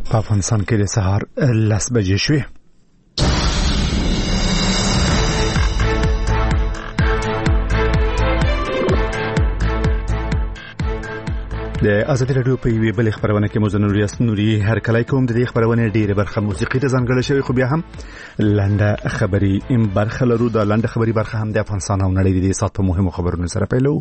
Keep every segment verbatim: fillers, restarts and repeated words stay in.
په افغانستان کې د سهار لس بجې شوې. د ازادي راډیو په یوې بلې خبرونه کې موږ نور یاس نوري هر کله کوم د دې خبرونه ډېره برخه موسیقي ته ځانګړې شوی، خو بیا هم لنډه خبري ام برخه لرو. د لنډه خبري برخه هم د افغانستان او نړۍ د سات په مهمو خبرونو سره پیلو.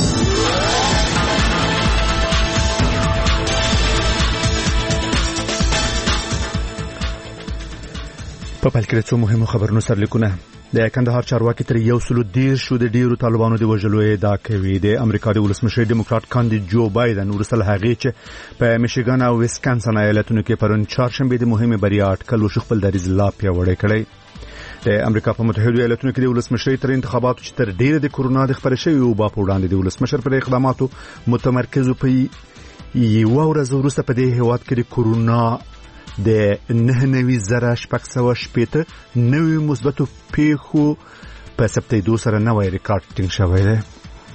په پال کې څو مهمو خبرونو سره لیکونه. د کندهار چارواکي تر یو سلو دیر شو د ډیرو طالبانو د وژلو ادعا کوي. د امریکا د ولسمشر ډیموکرات کاندید جو بایدن ورسره هغه چې په میشیګان او ویسکانسن ایالتونو کې پرون چهارشنبه د مهمه بریا اټکل وشو خپل دریځ لا پیاوړی کړی. د امریکا په متحده ایالاتونو کې د ولسمشر تر انتخاباتو چې تر ډیره د کورونا د خبرې شوی او په وړاندې د ولسمشر پر اقداماتو متمرکز په یو ورځ وروسته په دې هیواد کې د کورونا د نه نوي زره شپږ سوه شپېته نوي مثبتو پیښو په ثبتېدو سره نوی ریکارډ ټینګ شوی دی.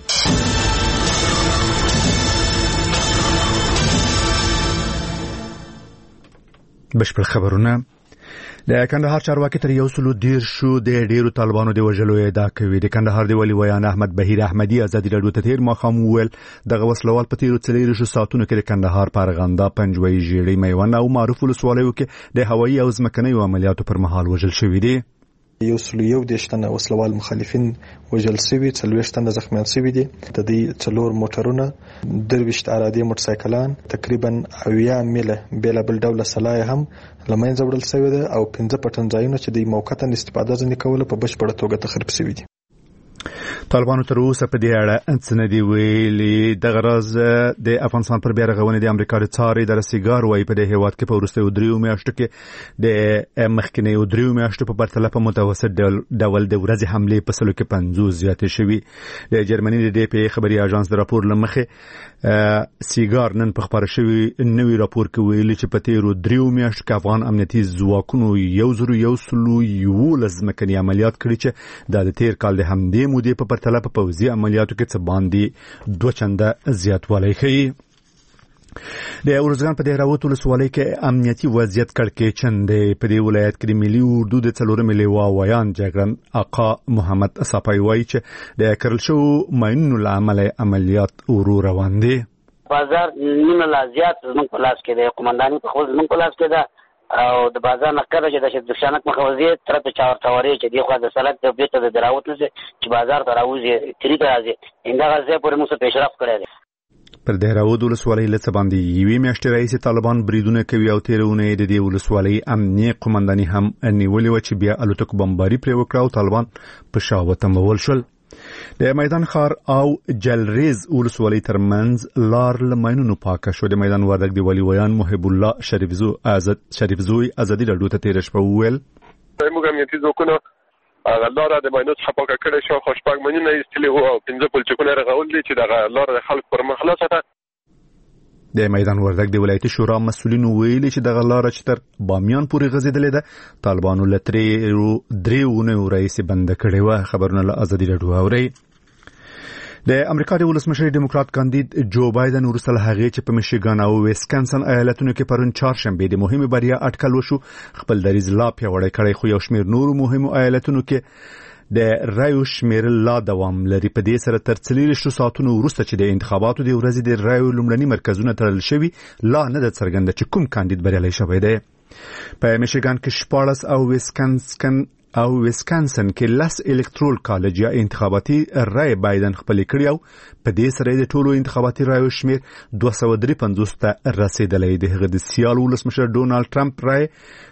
بشپړ خبرونه. د کندهار چارواکي تر یو سلو دیر شو د ډیرو طالبانو د وژلو ادعا کوي. د کندهار د ولی ویان احمد بهیر احمدی ازادي راډیو ته تیر ماښام وویل دغه وسلوال په تیرو څلورو ساعتونو کې د کندهار پارغنده پنجوي ژیړی میوند او معروف ولسوالیو کې د هوایي او ځمکنیو عملیاتو پر مهال وژل شوی دي. یو سلو یو دیشتنه وسلوال مخالفین وژل شوي، څلوېښت تنه زخمیان شوي دي. د دې څلور موټرونه، درویشت ارادي موټرسایکلان، تقریبا اویا میله بیلابل ډوله سلاح هم له منځه وړل شوې ده او پنځه پټنځایونه چې د موقتا استفاده ځنې کوله په بشپړه توګه تخریب شوي دي. طالبانو تر اوسه په دې اړه څه نه دی ویلي. دغه راز د افغانستان پر بیا رغونې د امریکا د څارې د سیګار وایي په دې هیواد کې په وروستیو دریو میاشتو کې د مخکینیو دریو میاشتو په پرتله په متوسط ډول د ورځې حملې په سلو کې پنځوس زیاتې شوي. د جرمني د ډي پی ای خبري اژانس د راپور لمخې سیګار نن په خبره شوی نوی راپور کې ویلي چې په تیرو دریو میاشتو کې افغان امنیتي ځواکونو یو زرو یو سلو یولس ځمکني عملیات کړي چې د تیر کال د همدې مودې په پرتله په پوځي عملیاتو کې څه باندې دوه چنده زیاتوالی ښیي. د ارزګان په دهراوت ولسوالۍ کې امنیتي وضعیت کړکېچن دی. په دې ولایت کې د ملي اردو د څلورمې لواء ویان جګړن آقا محمد صافی وایي چې د کرل شو ماینونو له امله عملیات ورو روان دي. بازار نیمه لا زیات زموږ په لاس کې دی، قومنداني په خپل زموږ په لاس کې ده او د بازار نقره چې د شدشانک مخوزي تر ته چاور توري چې دی خو د سلک د بیت د دراوت نه چې بازار ته راوځي تری ته راځي انده غزه پورې موږ پیشرفت کړی دی. پر دهراوت ولسوالۍ لڅ باندې یوې میاشتې رئیس طالبان بریدونه کوي او تیرونه د دې ولسوالۍ امنیه قومنداني هم نیولې و چې بیا الوتکو بمباري پرې وکړه او طالبان په شا وتمول شول. د میدان خار او جلریز ولسوالۍ ترمنځ لار له ماینونو پاکه شو. د میدان وردګ دی ولی ویان محب الله شریفزو آزاد شریفزوی ازادي راډیو ته تیر شپه وویل موږ امنیتي ځواکونو لار د ماینو څخه پاکه کړې شو، خو شپږ ماینونه ایستلي وو او پنځه پلچکونه رغول دي چې دغه لار د خلکو پر مخ خلاصه ده. د میدان وردګ د ولایتي شورا مسؤلینو ویلي چې دغه لار چې تر بامیان پورې غځېدلې ده طالبانو لترې درېونه رئیس بند کړي و. خبرونه له ازادي راډیو اوري. د امریکا د ولسمشر ډیموکرات کاندید جو بایدن ورسره هغه چې په میشیګان او ویسکانسن ایالتونو کې پرون چهارشنبه د مهمه بریا اټکل وشو خپل دریځ لا پیاوړی کړی، خو یو شمېر نورو مهمو ایالتونو کې د رایو شمیر لا دوام لري. په دې سره تر څلوېښتو ساعتونو وروسته چې د انتخاباتو د ورځې د رایو لومړني مرکزونه تړل شوي لا نه ده څرګنده چې کوم کاندید بریالی شوی دی. په میشیګان کې شپاړس او ویسکانسن او ویسکانسن کې لس الکترول کالج یا انتخاباتي رای بایدن خپل کړی او په دې سره د ټولو انتخاباتي رایو شمیر دوه سوه درې پنځوس ته رسیدلی دی. هغه د سیال ولسمشر ډونالد ټرمپ رای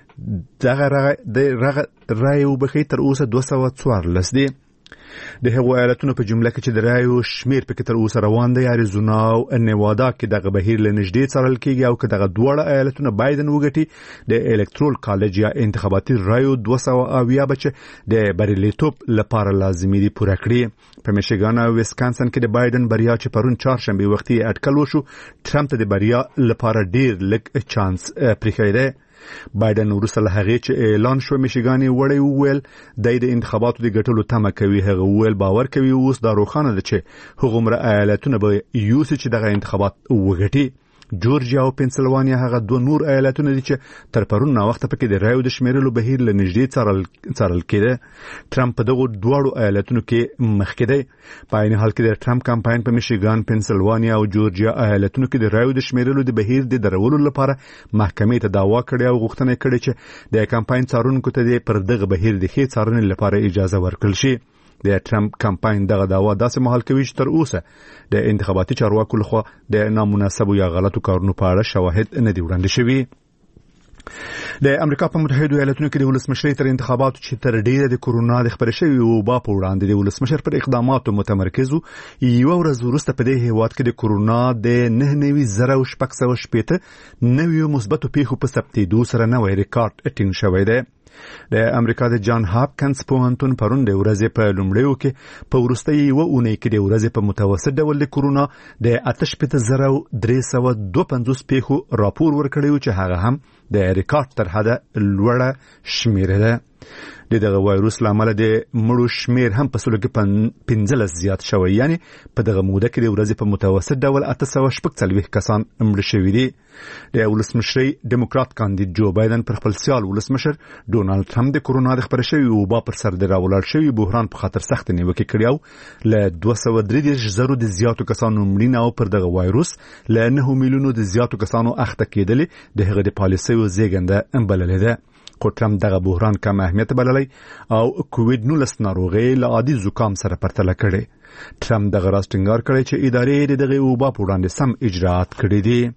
دغه د رای وبخي تر اوسه دوه سوه څوارلس دی. د هغو ایالتونو په جمله کې چې د رایو شمیر پکې تر اوسه روان دی اریزونا او نیوادا کې دغه بهیر له نږدې څارل کیږي او که دغه دواړه ایالتونه بایدن وګټي د الکترول کالج یا انتخاباتي رایو دوه سوه اویا بچ د بریالیتوب لپاره لازمي دي پوره کړي. په میشیګان او ویسکانسن کې د بایدن بریا چې پرون چهارشنبه وختي اټکل وشو ټرمپ ته د بریا لپاره ډیر لږ چانس پرېښی دی. بایدن وروسته هغه چې اعلان شو میشیګان وړي وویل د انتخاباتو د ګټلو تمه کوي. هغه وویل باور کوي اوس دا روښانه ده چې هغومره ایالتونه به یوسي چې دغه انتخابات وګټي. جورجیا او پنسلوانیا هغه دوه نور ایالتونه دي چې تر پرون نا وخت پکې د رایو د شمیرلو بهیر له نږدې څارل څارل کېده. ټرمپ په دغه دواړو ایالتونو کې مخکې دی. په عین حال کې د ټرمپ کمپاین په میشیګان، پنسلوانیا او جورجیا ایالتونو کې د رایو د شمیرلو د بهیر د درولو لپاره محکمې ته دعوا کړې او غوښتنه کړې چې د کمپاین څارونکو ته پر دغه بهیر د ښې څارنې لپاره اجازه ورکړل شي. د ټرمپ کمپاین دغه دعوا داسې مهال کوي چې تر اوسه د انتخاباتي چارواکو لخوا د نامناسبو یا غلطو کارونو په اړه شواهد نه دي وړاندې شوي. د امریکا په متحده ایالاتونو کې د ولسمشرۍ تر انتخاباتو چې تر ډیره د کورونا د خبرې شوی وبا په وړاندې د ولسمشر پر اقداماتو متمرکز و. یو ورځ وروسته په دې هیواد کې د کورونا د نه نوي زره او شپږ سوه شپېته نویو مثبتو پیښو په ثبتېدو سره نوی ریکارډ ټینګ شوی دی. د امریکا د جان هاپکنز پوهنتون پرون د ورځې په لومړیو کې په وروستۍ یوه اونۍ کې د ورځې په متوسط ډول د کورونا د اته شپېته زره درې سوه دوه پنځوس پیښو راپور ورکړی و چې هغه هم د ریکارډ تر حده لوړه شمیره ده. د دغه وایروس لامل د مړو شمیر هم په سلو کې پنځلس زیات شوی، یعنی په دغه موده کې د ورځې په متوسط ډول اته سوه شپږ څلوېښت کسان مړه شوي دي. د ولسمشرۍ ډیموکرات کاندید جو بایدن پر خپل سیال ولسمشر ډونالد ټرمپ د کورونا د خپرې شوي وبا پر سر د راولاړ شوي بحران په خاطر سخت نیوکې کړې او له دوه سوه درې دېرش زرو د زیاتو کسانو مړینه او پر دغه وایروس له نهه میلیونو د زیاتو کسانو اخته کېدلې د هغه د پالیسیو زیږنده بللې ده. خو ټرمپ دغه بحران کم اهمیت بللی او کووید نولس ناروغي له عادي زکام سره پرتله کړي. ټرمپ دغه راز ټینګار کړی چې ادارې د دغه وبا په وړاندې سم اجراءات کړي دي.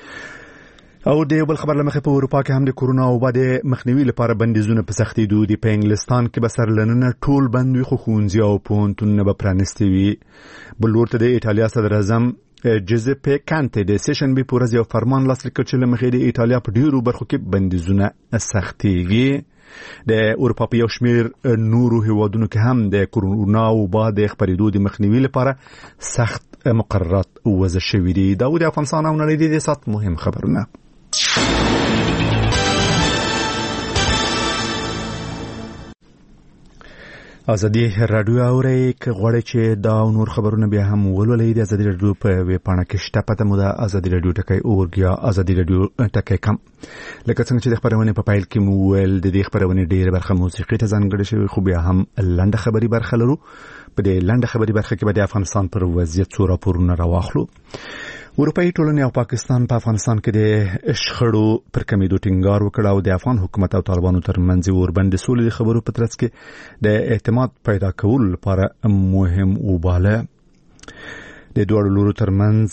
او د بل خبر لمخې په اروپا کې هم د کورونا وبا د مخنیوي لپاره بندیزونه په سختېدو دي. په انګلستان کې به سرلننه ټول بند وي، خو ښوونځي او پوهنتونونه به پرانیستي وي. بل لورته د ایټالیا صدر اعظم جوزپه کانته د سیشنبه په ورځ یو فرمان لاسلیک کړ چې له مخې د ایټالیا په ډیرو برخو کې بندیزونه سختېږي. د اروپا په یو شمېر نورو هیوادونو کې هم د کورونا وبا د خپرېدو د مخنیوي لپاره سخت مقررات وضع شوي دي. دا د افغانستان او نړۍ د سات مهم خبرونه. ازادي رادیو اوري که غواړئ چې دا نور خبرونه بیا هم ولولئ د ازادي رادیو په ویب پاڼه کې شته. پته مو ده ازادي رادیو ټکی اورګ یا ازادي رادیو ټکی کم. لکه څنګه چې د خبرونې په پایل کې مو ویل د دې خبرونې ډېره برخه موسیقي ته ځانګړې شوې، خو بیا هم لنډه خبري برخه لرو. په دې لنډه خبري برخه کې به د افغانستان پر وضعیت څو راپورونه راواخلو. اروپایي ټولنې او پاکستان په افغانستان کې د شخړو پر کمیدو ټینګار وکړ او د افغان حکومت او طالبانو ترمنځ اوربند سولې د خبرو په ترڅ کې د اعتماد پیدا کولو لپاره مهم وباله. د دوه لورو ترمنځ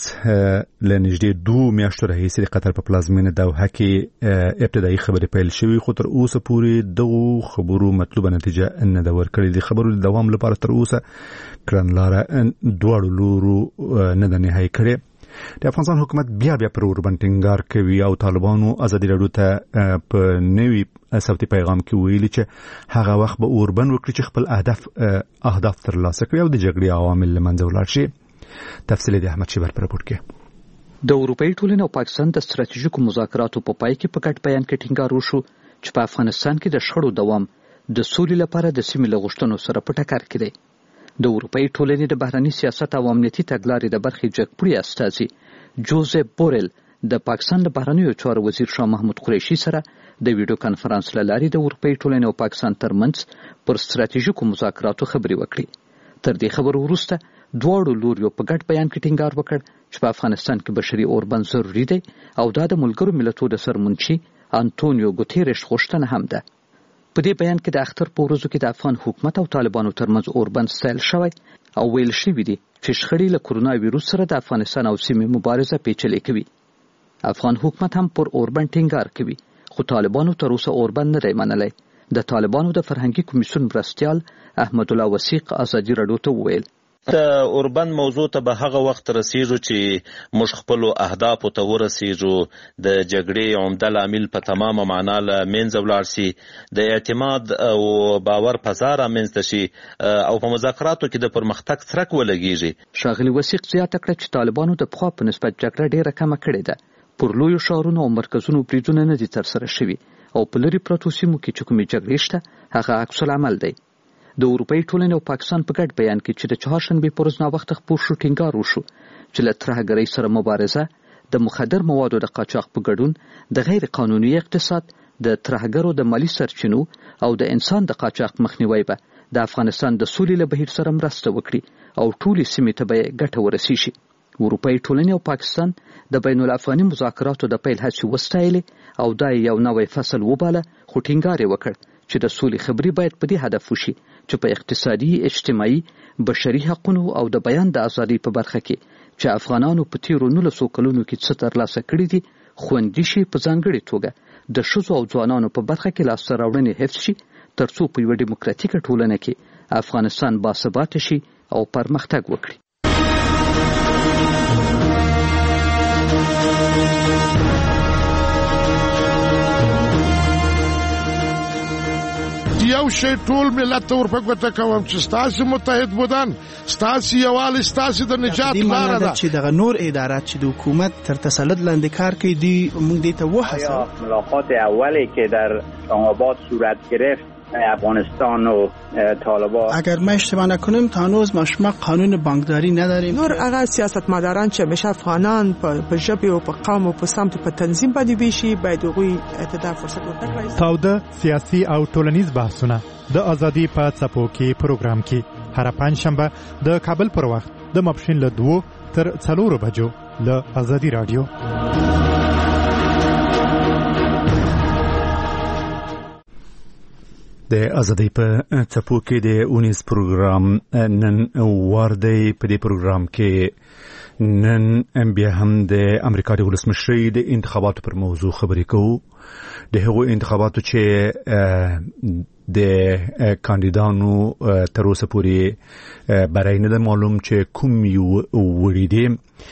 له نږدې دوه میاشتو راهیسې د قطر په پلازمینه دوحه کې ابتدایي خبرې پیل شوې، خو تر اوسه پورې دغه خبرو مطلوبه نتیجه نه ده ورکړې. د خبرو د دوام لپاره تر اوسه کړنلاره دوه لورو نه ده نهایي کړې. د افغانستان حکومت بیا بیا پر اوربند ټینګار کوي او طالبانو ازادي رادیو ته په نوي صوتي پیغام کې ویلي چې هغه وخت به اوربند وکړي چې خپل اهداف اهداف ترلاسه کړي او د جګړې عوامل له منځه ولاړ شي. تفصیل د احمد شیبر پر راپور کې. د اروپایي ټولنې او پاکستان د ستراتیژیکو مذاکراتو په پای کې په ګډ بیان کې ټینګار وشو چې په افغانستان کې د شخړو دوام د سولې لپاره د سیمې له غوښتنو سره په ټکر کې دی. د اروپایي ټولنې د بهرني سیاست او امنیتي تګلارې د برخې جګپوړي استازي جوزف بورل د پاکستان د بهرنیو چارو وزیر شاه محمود قریشي سره د ویډیو کانفرنس له لارې د اروپایي ټولنې او پاکستان ترمنځ پر ستراتیژیکو مذاکراتو خبرې وکړې. تر دې خبرو وروسته دواړو لوریو په ګډ بیان کې ټینګار وکړ چې په افغانستان کې بشري اوربند ضروري دی او دا د ملګرو ملتونو د سرمنشي انټونیو ګوتيرش غوښتنه هم ده. په دې بیان کې د اختر په ورځو کې د افغان حکومت او طالبانو ترمنځ اوربند ستایل شوی او ویل شوی دی چې شخړې له کورونا ویروس سره د افغانستان او سیمې مبارزه پیچلې کوي. افغان حکومت هم پر اوربند ټینګار کوي، خو طالبانو تر اوسه اوربند نه دی منلی. د طالبانو د فرهنګي کمیسیون مرستیال احمد الله وثیق ازادي رادیو ته وویل د اوربند موضوع ته به هغه وخت رسیږو چې موږ خپلو اهدافو ته ورسیږو، د جګړې عمده لامل په تمامه معنا له منځه ولاړ سي، د اعتماد او باور فضا رامنځته شي او په مذاکراتو کې د پرمختګ څرک ولګیږي. ښاغلي وثیق زیاته کړه چې طالبانو د پخوا په نسبت جګړه ډیره کمه کړې ده. پر لویو ښارونو او مرکزونو بریدونه نه دي ترسره شوي او په لرې پرتو سیمو کې چې کومې جګړې شته هغه عکس العمل دی. د اروپایي ټولنې او پاکستان په ګډ بیان کې چې د چهارشنبې په ورځ ناوخته خپور شو ټینګار وشو چې له ترهګرۍ سره مبارزه د مخدر موادو د قاچاق په ګډون د غیر قانوني اقتصاد، د ترهګرو د مالی سرچینو او د انسان د قاچاق مخنیوي به د افغانستان د سولې له بهیر سره مرسته وکړي او ټولې سیمې ته به ګټه ورسیږي. اروپایي ټولنې او پاکستان د بین الافغاني مذاکراتو د پیل هڅې وستایلې او دا یو نوی فصل وباله، خو ټینګار یې وکړ چې د سولې خبرې باید په دې هدف وشي چې په اقتصادي، اجتماعي، بشري حقوقو او د بیان د ازادۍ په برخه کې چې افغانانو په تیرو نولسو کلونو کې څه ترلاسه کړي دي خوندي شي، په ځانګړې توګه د ښځو او ځوانانو په برخه کې لاسته راوړنې حفظ شي، ترڅو په یوه ډیموکراتیکه ټولنه کې افغانستان باثباته شي او پرمختګ وکړي. یو شی ټول ملت ته ورپګوته کوم چې ستاسو متحد بودن، ستاسو یووالی، ستاسو د نجات لاره ده. چې دغه نور ادارات چې د حکومت تر تسلط لاندې کار کوي دی موږ دې ته وهڅوو. ملاقات اولی که در اسلام‌آباد صورت گرفت افغانستان و طالبان، اگر ما اشتباه نکنیم تا هنوز ما شما قانون بانکداری نداریم. نور هغه سیاستمداران چې همیشه افغانان په ژبه او په قوم او په سمت په تنظیم باندې بشي باید هغوی ته فرصت ورکړي. تاوده سیاسي او ټولنیز بحثونه د ازادي په څپو کې پروګرام کې هر پنځشنبه د کابل پر وخت د ماپښین له دوه تر څلورو بجو له ازادي رادیو. د ازادۍ په څپو کې د اونیز پروګرام نن واردی. په دې پروګرام کې نن بیا هم د امریکا د ولسمشرۍ د انتخاباتو پر موضوع خبرې کوو. د هغو انتخاباتو چې د کاندیدانو تر اوسه پورې برای نه معلوم چې کوم یو وړي دي.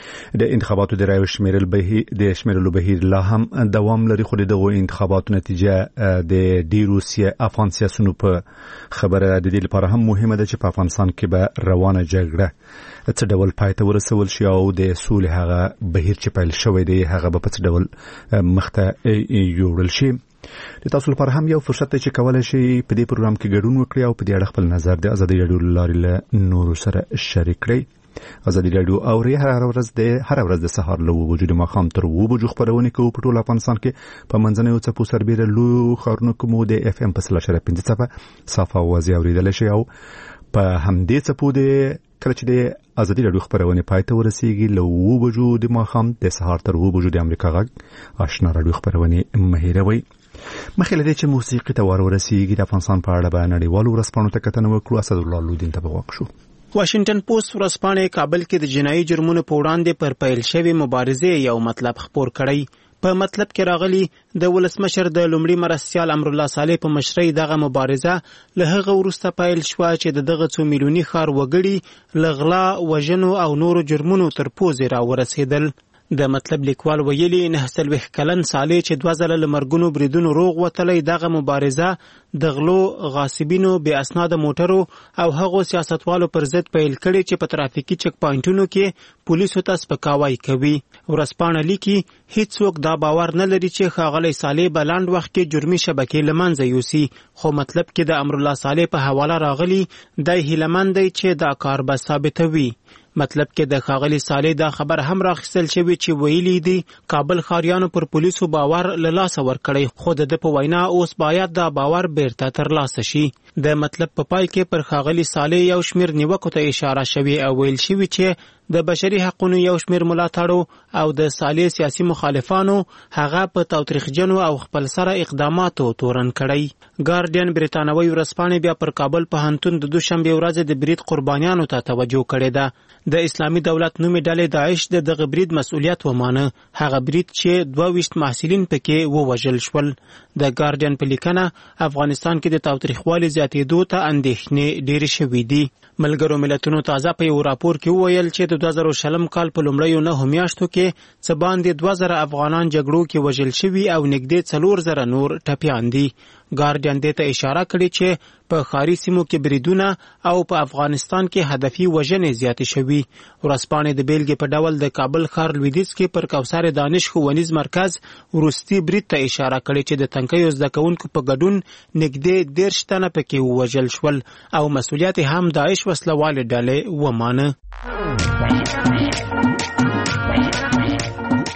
د انتخاباتو د رایو شمیرل بهیر د شمیرلو بهیر لا هم دوام لري، خو دغه انتخاباتو نتیجه د ډیرو افغان سیاسيونو په خبره د دې لپاره هم مهمه ده چې په افغانستان کې به روانه جګړه څه ډول پای ته ورسول شي او د سولې هغه بهیر چې پیل شوی دی هغه به په څه ډول مخته یوړل شي. د تاسو لپاره هم یو فرصت دی چې کولای شي په دې پروګرام کې ګډون وکړئ او په دې اړه خپل نظر د ازادي رادیو لارې له نورو سره شریک کړئ. ازادي رادیو اوري هر ورځ د هر ورځ د سهار له وجود ماخام تر و بجو خبرونه کوي په ټول افغانستان کې په منځنیو څپو سربېره لو خارونو کوم د اف ام په سلاشره پنځه صفه صفه وازي اوریدل شي او په همدې څپو د کله چې د ازادي رادیو خبرونه پای ته ورسیږي له و بجو د ماخام د سهار تر و بجو د امریکا غږ آشنا رادیو خبرونه مهیروي. مخکې له دې چې موسیقي ته ورسیږي د افغانستان په اړه به نړیوالو ورځپاڼو ته کتنه وکړو. اسد الله لودین ته وغوښ شو. واشنگټن پوسټ ورځپاڼه کابل کې د جنایي جرمونو په وړاندې پر پیل شوی مبارزې یو مطلب خبر کړی. په مطلب کې راغلی د ولسمشر د لومړي مرستیال امر الله صالح په مشرۍ دغه مبارزه له هغه وروسته پیل شو چې د دغه څو میلیوني ښار وګړي لغلا، وژنو او نورو جرمونو تر پوزې را ورسېدل. د مطلب لیکوال ویلي نه سلويخ کلن صالح چې دوه ځله لمرګونو بریدونو روغ وتلی دغه مبارزه د غلو، غاصبینو، بې اسناده موټرو او هغو سیاستوالو پر ضد پیل کړي چې په ترافیکي چک پاینټونو کې پولیسو ته سپکاوی کوي. ورځپاڼه لیکي هیڅوک دا باور نه لري چې ښاغلی صالح به لنډ وخت کې جرمي شبکې له منځه یوسي، خو مطلب کې د امر الله صالح په حواله راغلی دی هیلهمند دی چې دا کار به ثابتوي. مطلب کې د ښاغلي صالح دا خبر هم راخیستل شوی چې ویلي دی کابل ښاریانو پر پولیسو باور له لاسه ورکړی، خو د ده په وینا اوس باید دا باور بیرته ترلاسه شي. د مطلب په پای کې پر ښاغلي صالح یو شمېر نیوکو ته اشاره شوې او ویل شوي چې د بشري حقونو یو شمېر ملاتړو او د صالح سیاسي مخالفانو هغه په تاوتریخجنو او خپل سره اقداماتو تورن کړی. ګارډین بریتانوي ورځپاڼې بیا پر کابل پوهنتون د دوشنبې ورځې د برید قربانیانو ته توجه کړې ده. د اسلامي دولت نومي ډلې داعش د دغه برید مسؤلیت ومانه، هغه برید چې دوه ویشت محصلین پکې ووژل شول. د ګارډین په لیکنه افغانستان کې د تاوتریخوالي زیاتېدو ته اندېښنې ډېرې شوې دي. ملګرو ملتونو تازه په یو راپور کې وویل چې د دوه زره شلم کال په لومړیو نهو میاشتو کې څه باندې دوه زره افغانان جګړو کې وژل شوي او نږدې څلور زره نور ټپیان دي. ګارډین دې ته اشاره کړې چې په ښاري سیمو کې بریدونه او په افغانستان کې هدفي وژنې زیاتې شوي. ورځپاڼې د بیلګې په ډول د کابل ښار لویدیځ کې پر کوثر دانش ښوونیز مرکز وروستي برید ته اشاره کړې چې د تنکیو زده کوونکو په ګډون نږدې دېرش تنه پکې ووژل شول او مسؤلیت هم داعش وسلوالې ډلې ومانه.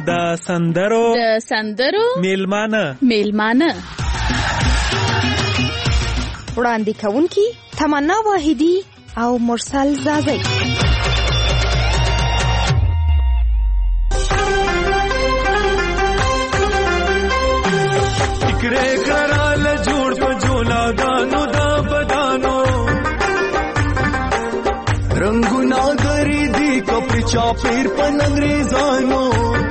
د سندرو د سندرو میلمانه میلمانه وړاندې کوونکی تمنا واحدی او مرسل زازی. ټکرې کرال جوړ په جولا دانو دا بدانو رنگونا گری دی کپڑی چاپیر پن انگریزانو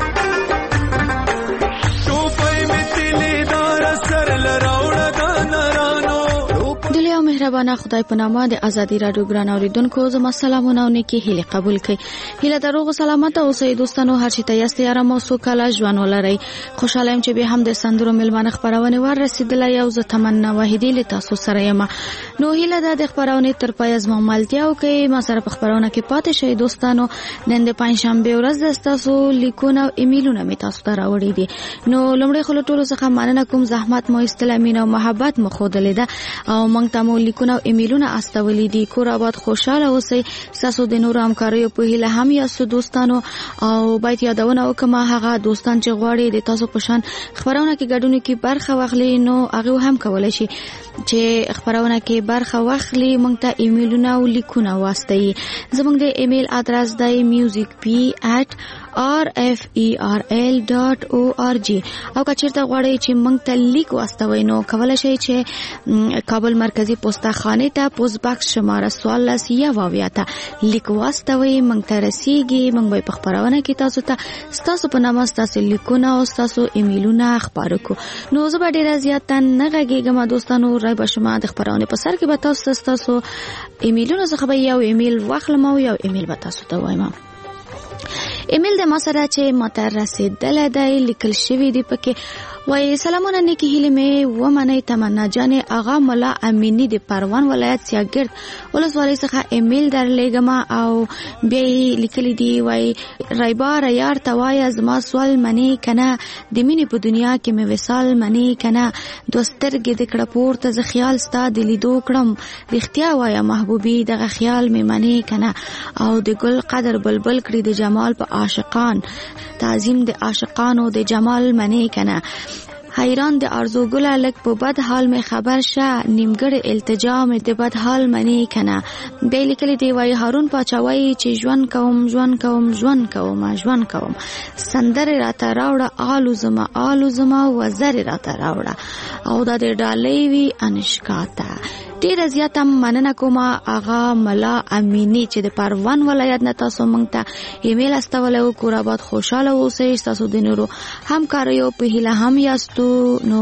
ټوپای می تلی دار سر لراوړه دا نارانو. دلیا مهربانه خدای په نامه د ازادي رادیو ګران اوریدونکو زما سلامونه او نیکی هیله قبول کړئ. هیله دروغ سلامت او سید دوستانو هر چی ته یاست آرام او سوکاله ژوند ولرئ. خوشاله يم چې به هم د سندرو ملمانه خبرونه ور رسیدلې او زه تمنا واحدی له تاسو سره یم. نو هیله د خبرونه تر پای از مملتیا او کې ما سره په خبرونه کې پاتې شئ دوستانو. نن د پنځشنبه ورځ د تاسو لیکونه او ایمیلونه می تاسو ته راوړي دي. نو لمړی خلک ټول څخه مننه کوم زحمت مو استلامین او محبت مو خوده لیده او مونږ ته مو لیکونه او ایمیلونه استولې دي. کور آباد خوشاله اوسئ. تاسو د نور همکاریو په هیله هم یاست دوستانو او باید یادونه وکم هغه دوستان چې غواړي د تاسو په شان خبرونه کې ګډون کې برخه واخلي نو هغه هم کولای شي چې خبرونه کې برخه واخلي. مونږ ته ایمیلونه او لیکونه واستئ. زموږ د ایمیل ادرس دی music p at r f e r l dot o r g او کچیرته غواړئ چې مونږ ته لیک واستوي نو کولای شئ چې کابل مرکزی پوسټه خانه ته پوسټ باکس شماره څوارلس یا واویا ته لیک واستوي. مونږ ته رسیږي. مونږ به په خبرونه کې تاسو ته تاسو په نامه تاسو لیکونه او تاسو ایمیلونه خبرو کو. نو زه به ډیر زیات نه غږیږم دوستانو. راي به شما د خبرونه په سر کې به تاسو تاسو ایمیلونه څخه به یو ایمیل واخلم او یو ایمیل به تاسو ته وایم. ایمیل د ما سره چې ماته رسیدلی دی لیکل شوی دی پکې وای سلامونه نیکی هیله می و منی تمنا جان آقا ملا امینی د پروان ولایت سیاګرد ولسوالۍ څخه ایمیل درلېګم او بیا لیکلی دی وای رایبار یار توای زما سوال منی کنه د مینې په دنیا کې مې وصال منی کنه دوسترګې د کړه پورته ز خیال ستا د لیدو کړم رښتیا وای محبوبي دغه خیال مې منی کنه او د ګل قدر بلبل کړي د جمال په عاشقان تعظیم د عاشقانو د جمال منی کنه حیران د ارزو ګله لک په بد حال می خبر شه نیمګړ التجا می د بد حال منی کنه. به لیکلی دی وای هارون پاچوي چې ژوند کوم ژوند کوم ژوند کوم ژوند کوم سندره راته راوړه آلو زما آلو زما وزر راته راوړه او د ډالۍ وی انشکاته. ډیر زیاته مننه کوم آغا ملا امینی چې د پروان ولایت نه تاسو مونږ ته ایمیل استولو. کور آباد خوشاله اوسئ. تاسو د نورو همکاریو په هیله هم یاستو نو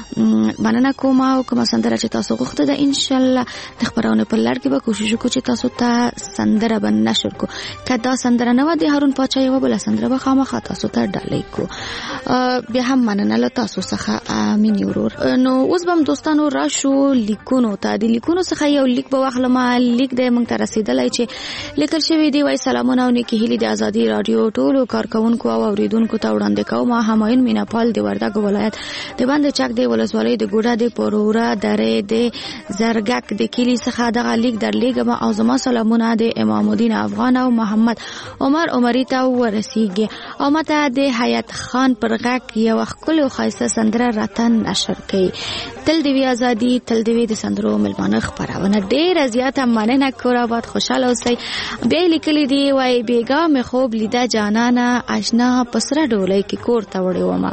مننه کوم او کوم سندره چې تاسو غوښته ده ان شاء الله د خبرونه په لړ کې به کوشش وکړو چې تاسو ته سندره بن نشر کو. کدا سندره نه و د هارون پاچا یو بل سندره به خامخا تاسو ته ډالۍ کو. بیا هم مننه له تاسو څخه امین ورور. نو اوس بم دوستانو راشو لیکونو ته. د لیکونو څخه یو لیک به واخلم. لیک د مونږ ته رسیدلی چې لیکل شوی دی وای سلامونه او نیکی هیلې د ازادي رادیو ټولو کارکونکو او اوریدونکو ته وړاندې کوم. همایون میناپال د وردګ ولایت د باندې چک دی ولسوالۍ د ګوډه د پورورا درې د زرګک د کلی څخه دغه لیک درلېږم او زما سلامونه د امام الدین افغان او محمد عمر عمری ته ورسیږي او ماته د حیات خان پر غک یو خپل خاصه سندره راتن نشر کړي. تل دی ازادي تل دی د سندرو ملمانه خبرونه. ډیر زیاته مننه کور آباد خوشاله اوسئ. بیا لیکلی دی وای بیګا مې خوب لیده جانانه آشنا پسره ډولۍ کې کور ته وړې ومه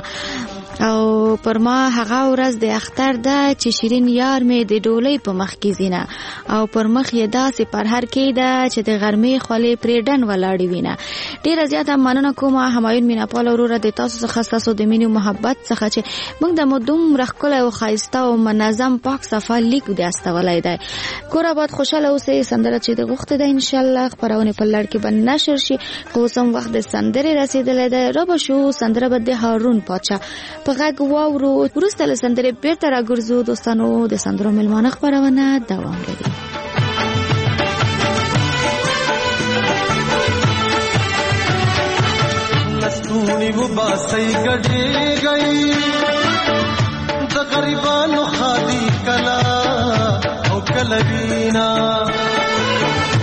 او پر ما هغه ورځ د اختر ده چې شیرین یار مې د ډولۍ په مخ کې زینه او پر مخ یې داسې پر هر کې ده چې د غرمې خولې پرې ډن ولاړې وینه. ډیره زیاته مننه کوم همایون میناپال وروره د تاسو څخه تاسو د مینې محبت څخه چې موږ د مدوم رخکله او خایسته او منظم پاک صفه لیک د استولای دی. کور آباد خوشاله اوسئ. سندره چې د غوښته ده ان شاء الله خبرونه په لړ کې به نشر شي. قوسم وخت د سندره رسیدلې ده. را به شو سندره به د هارون پاچا په غږ واورو. وروسته له سندرې بیرته راګرځو دوستانو. د سندرو ملمانه خبرونه دوام لري. لستونی و باسی گڑی گئی د غریبانو خادی کلا او کلوینا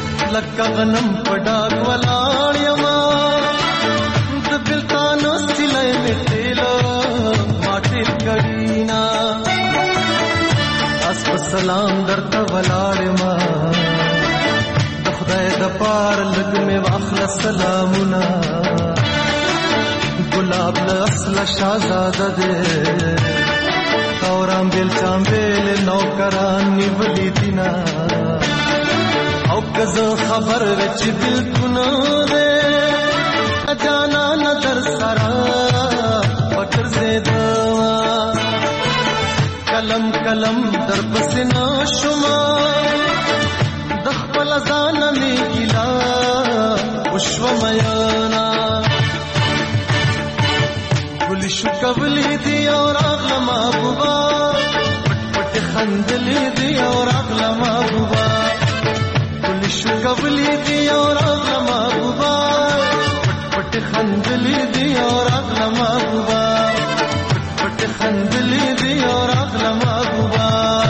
لکه غنم پډاګ ولاړ یما د بلتانو تیر کړینا اس سلام درته ولاړما د خدای د پار لګ می واخل سلامونه ګلاب له اصل شاهزاده دې اورام بیل چامبیل نوکران نیولی دینا او کزو خبر وچ بالکل دے جانا نظر سرا پکر زیدوا کلم کلم در پسنا شما دخپل ازان می گلا وشو میانا گلی شو کبلی دی اور اغلا محبوبا پٹ پٹ خندلی دی اور اغلا محبوبا گلی شو کبلی دی اور اغلا محبوبا پٹ پٹ خندلی دی اور اغلا محبوبا پٹ پٹ خندلی دی اور اغلا محبوبا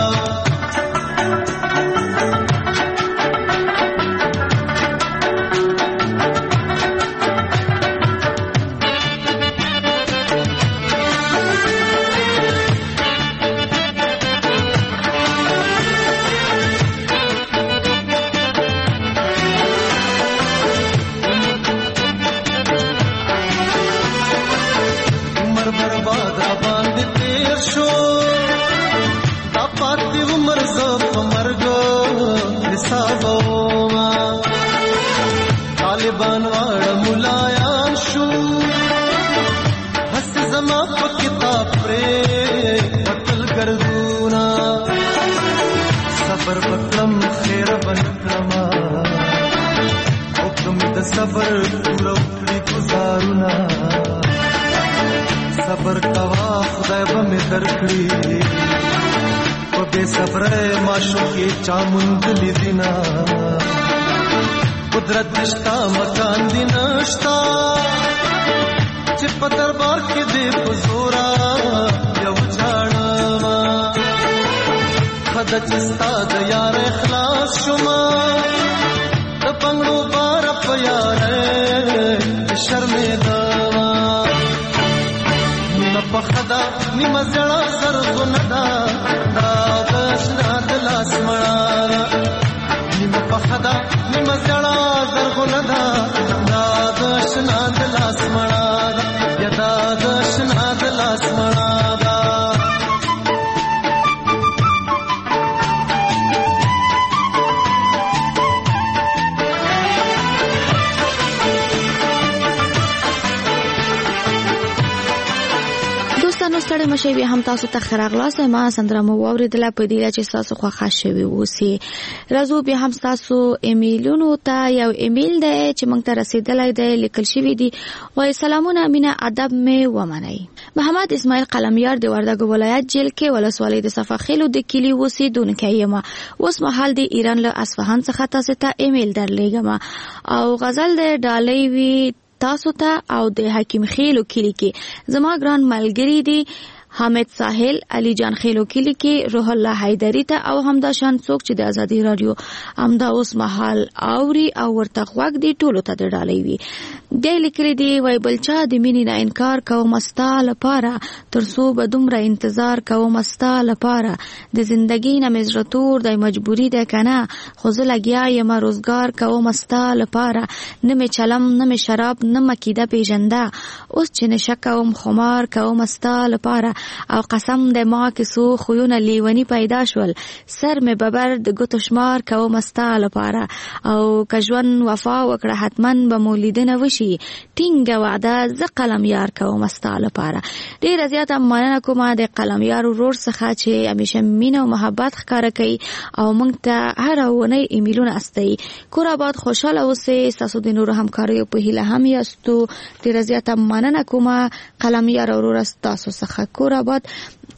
طالبان واړه ملایان شو هس زما په کتاب پرې قتل ګرځونا صبر وکړم خیر بنکړم او کوم د صبر پورا کړی گزارونا صبر کوا خدای به مې درکړي په بے صبر معشوقې چا مونږ لیدینا قدرت نشتا مکان دی نشتا چې په دربار کې دې پزورا یو ځاړما خدای چې ستا د یار اخلاص شوما د پنګړو بار په یار شرمې دا نیمه په خدا نیمه زړه زرغونه دا دا دشنا د لاس مړه نیمه په خدا نیمه زړه زرغونه دا دا دشنا د لاس مړه یا دا دشنا د لاس مړه دا نو ستړي مشي به هم تاسو ته خراغلاس ما سندره مو اوریدله په دې چې تاسو خو خاصوي وسی راځو به هم تاسو ایمیلونو ته یو ایمیل دی چې موږ ته رسیدلی دی لیکل شوی دی وای سلامونه امینه ادب می ومنئ محمد اسماعیل قلمیار د وردګ ولایت جیل کې ولسوالۍ د صفاخیلو د کلی اوسیدونکی یم اوس مهال د ایران له اصفهان څخه تاسو ته ایمیل درلېږم او غزل د ډالۍ وی تاسو ته او د حکیم خیلو کلی کې زما ګران ملګری دی حامد ساحل علي جان خیلو کلی کې روح الله حیدری ته او همدا شان څوک چې د ازادي رادیو همدا اوس مهال اوري او ورته غوږ دی ټولو ته د ډالۍ وی د لیکلي دی وای بلچا د مینې نه انکار کوم مستا لپاره ترڅو به دومره انتظار کوم مستا لپاره د زندګۍ نه مزرتور د مجبوری ده کنه خو زه لګیا یم روزګار کوم مستا لپاره نه می چلم نه می شراب نه مکیده پیژنده اوس چې نشه کوم خمار کوم مستا لپاره او قسم د ما کې سو خوونه لیونی پیدا شول سر می ببر د ګوتو شمار کوم مستا لپاره او کژون وفا وکړه حتمن به مولیدنه وشي ټینګه وعده ز قلم یار کوم مستا لپاره ډیر زیاته مننه کوم د قلم یار ورور څخه چې همیشه مینه او محبت ښکارا کوي او موږ ته هر ونه ایمیلونه استي کور آباد خوشاله اوسئ تاسو د نور همکاریو په هیله هم یاستو ډیر زیاته مننه کوم قلم یار ورور تاسو څخه کور آباد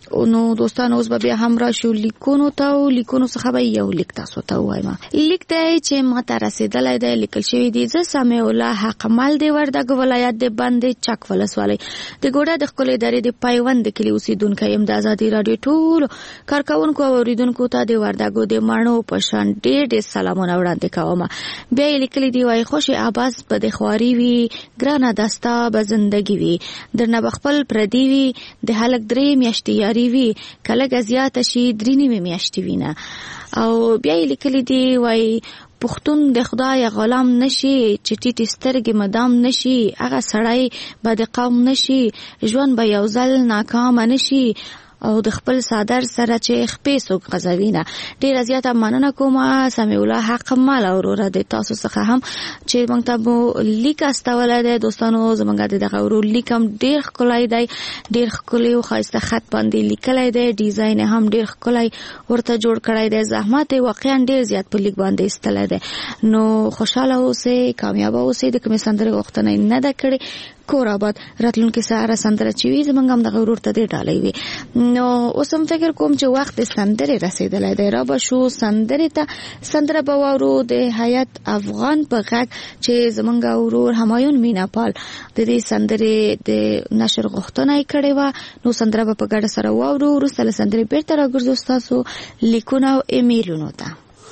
نو دوستانو اوس به بیا هم راشو لیکونو ته او لیکونو څخه به یو لیک تاسو ته وایم. لیک دی چې ما ته رسیدلی دی، لیکل شوی دی: زه سمیع الله حق مل د وردګ ولایت د بند چک ولسوالۍ د ګوډه د ښکلې درې د پیوند کلي اوسیدونکی یم. د ازادي راډیو ټولو کارکوونکو او اورېدونکو ته د وردګو د مڼو په شان ډېر ډېر سلامونه وړاندې کوم. بیا یې لیکلي دی: وایي خوشې آباس به د خواري وي، ګرانه دستا به زندګي وي، درنه به خپل پردي وي، د هلک درې میاشتې یاري وي، کله زیاته شي درې نیمې میاشتې وینه. او بیا یې لیکلي دی: وایي پښتون د خدای غلام نشي چې ټیټې سترګې مدام نشي، هغه سړی به د قوم نشي، ژوند به یو ځل ناکامه نشي، او د خپل صادر سره چې خپې څوک غځوینه. ډېره زیاته مننه کوم سمیع الله حق مل وروره د تاسو څخه هم چې موږ ته مو لیک استولی دی. دوستانو زموږ د دغه ورور لیک هم ډېر ښکلی دی، ډېر ښکلی او ښایسته خط باندې لیکلی دی، ډیزاین هم ډېر ښکلی ورته جوړ کړی دی، زحمت یې واقعا ډېر زیات په لیک باندې ایستلی دی. نو خوشحاله اوسئ، کامیابه اوسئ، د کومې سندرې غوښتنه یې نه ده کړې. کور آباد راتلونکي سهاره سندره چې وي زموږ هم دغه ورور ته دې ډالۍ وي. نو اوس هم فکر کوم چې وخت د سندرې رسېدلی دی، را به شو سندرې ته. سندره به واورو د حیات افغان په غږ چې زموږ ورور همایون میناپال د دې سندرې د نشر غوښتنه یې کړې وه. نو سندره به په ګډه سره واورو. وروسته له سندرې بېرته راګرځو ستاسو لیکونه او ایمیلونو ته.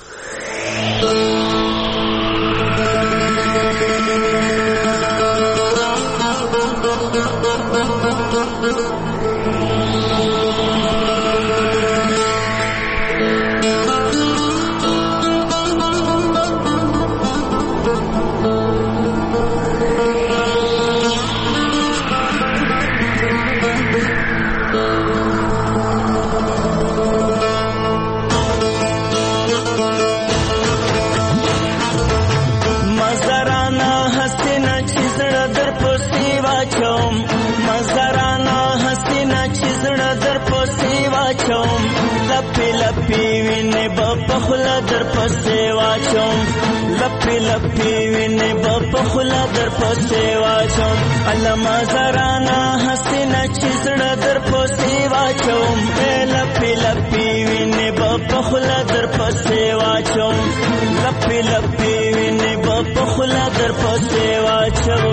लपी लपी विने बपखुला दर पसे वाचों लपी लपी विने बपखुला दर पसे वाचों अलमा जराना हसीना चिसड़ा दर पसे वाचों लपी लपी विने बपखुला दर पसे वाचों लपी लपी विने बपखुला दर पसे वाचों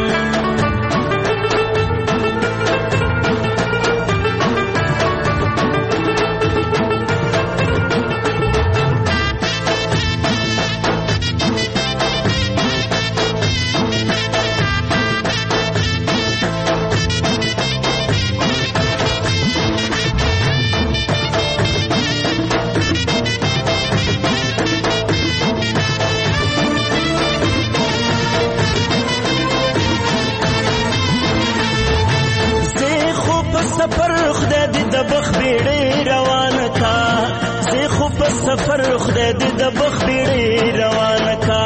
सफर खुदा दे द बखबीड़े रवाना का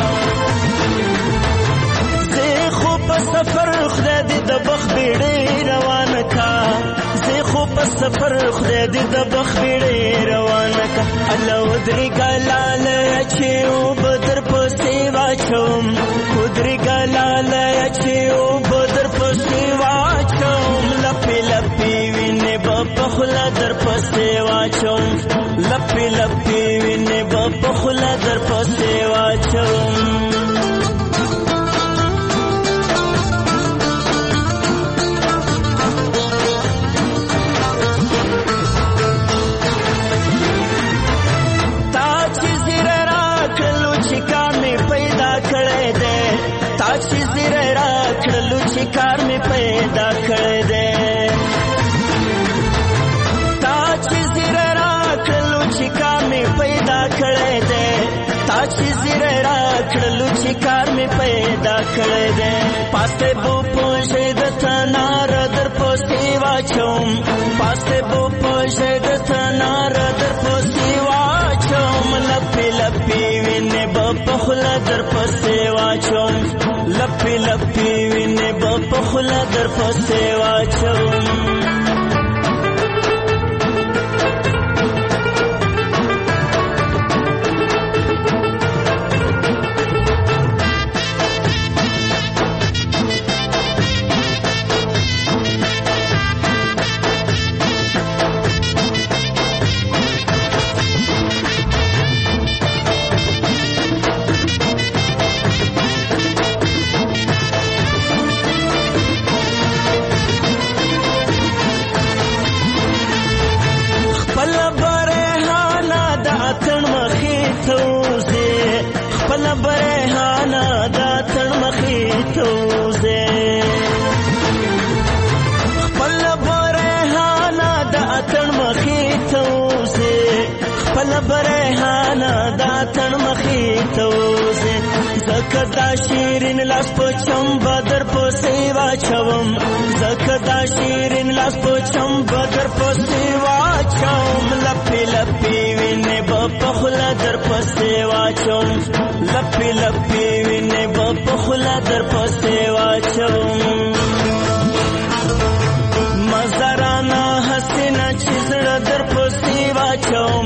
से खूब सफर खुदा दे द बखबीड़े रवाना का से खूब सफर खुदा दे द बखबीड़े रवाना का अल्लाह उदरी गलाल अच्छे ओ बदर पर सेवा छम उदरी गलाल अच्छे ओ बदर पर सेवा छम लपी लपी विने बपखुला दर पर सेवा छम लपी लपी विने बपखुला दर पर सेवा छम ताची जिरे राख लुचिका में पैदा करे दे ताची जिरे राख लुचिका में पैदा करे दे ताची जिरे राख लुचिका में पैदा करे दे ताची जिरे राख लुचिका में पैदा करे दे पासे बो पोशे दथनार दर पोसेवा छम पासे बो पोशे दथनार दर पोसेवा छम लपी लपी विने बपखुला दर पोसेवा छम लपी लपी विने बपखुला दर पोसेवा छम لبرهانا دا تن مخی توزه زکه دا شیرین لاس په چمبه در پسې واچوم زکه دا شیرین لاس په چمبه در پسې واچوم لپې لپې وینې به په خوله در پسې واچوم لپې لپې وینې به په خوله در پسې واچوم مزارانا حسینا چې زړه در پسې واچوم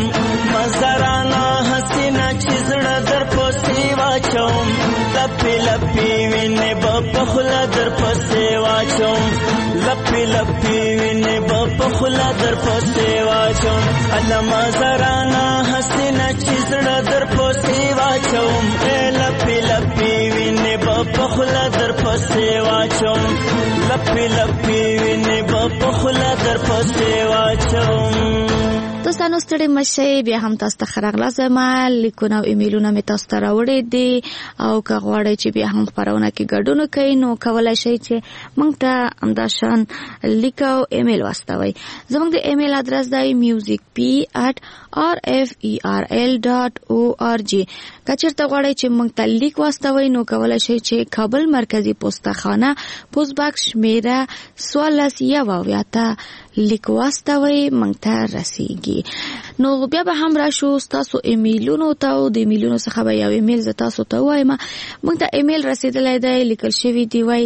مزارانا حسینا چې زړه در پسې واچوم لپې لپې وینې به په خوله در پسې واچوم لپې لپې وینې به په خوله در پسې واچوم الله مزارانا حسینا چې زړه در پسې واچوم لپې لپې وینې به په خوله در پسې واچوم لپې لپې وینې به په خوله در پسې واچوم. دوستانو ستړي مشه بیا هم تاسو ته خراغله زما لیکونه او ایمیلونه می تاسو ته راوړي دي او که غواړئ چې بیا هم خبرونه کې ګډون کوئ نو کولای شئ چې موږ ته همداشان لیک او ایمیل واستوئ. زموږ د ایمیل ادرس دی music p at r f e r l dot org. که چېرته غواړئ چې موږ ته لیک واستوئ نو کولای شئ چې کابل مرکزی پوسټخانه پوسټ باکس شمیره څوارلس یو اویا ته لیک واستوئ موږ ته رسیږي. نو بیا به هم راشو تاسو ایمیلونو ته او د ایمیلونو څخه به یو ایمیل ز تاسو ته وایم. موږ ته ایمیل رسیدلی دی لیکل شوی دی وای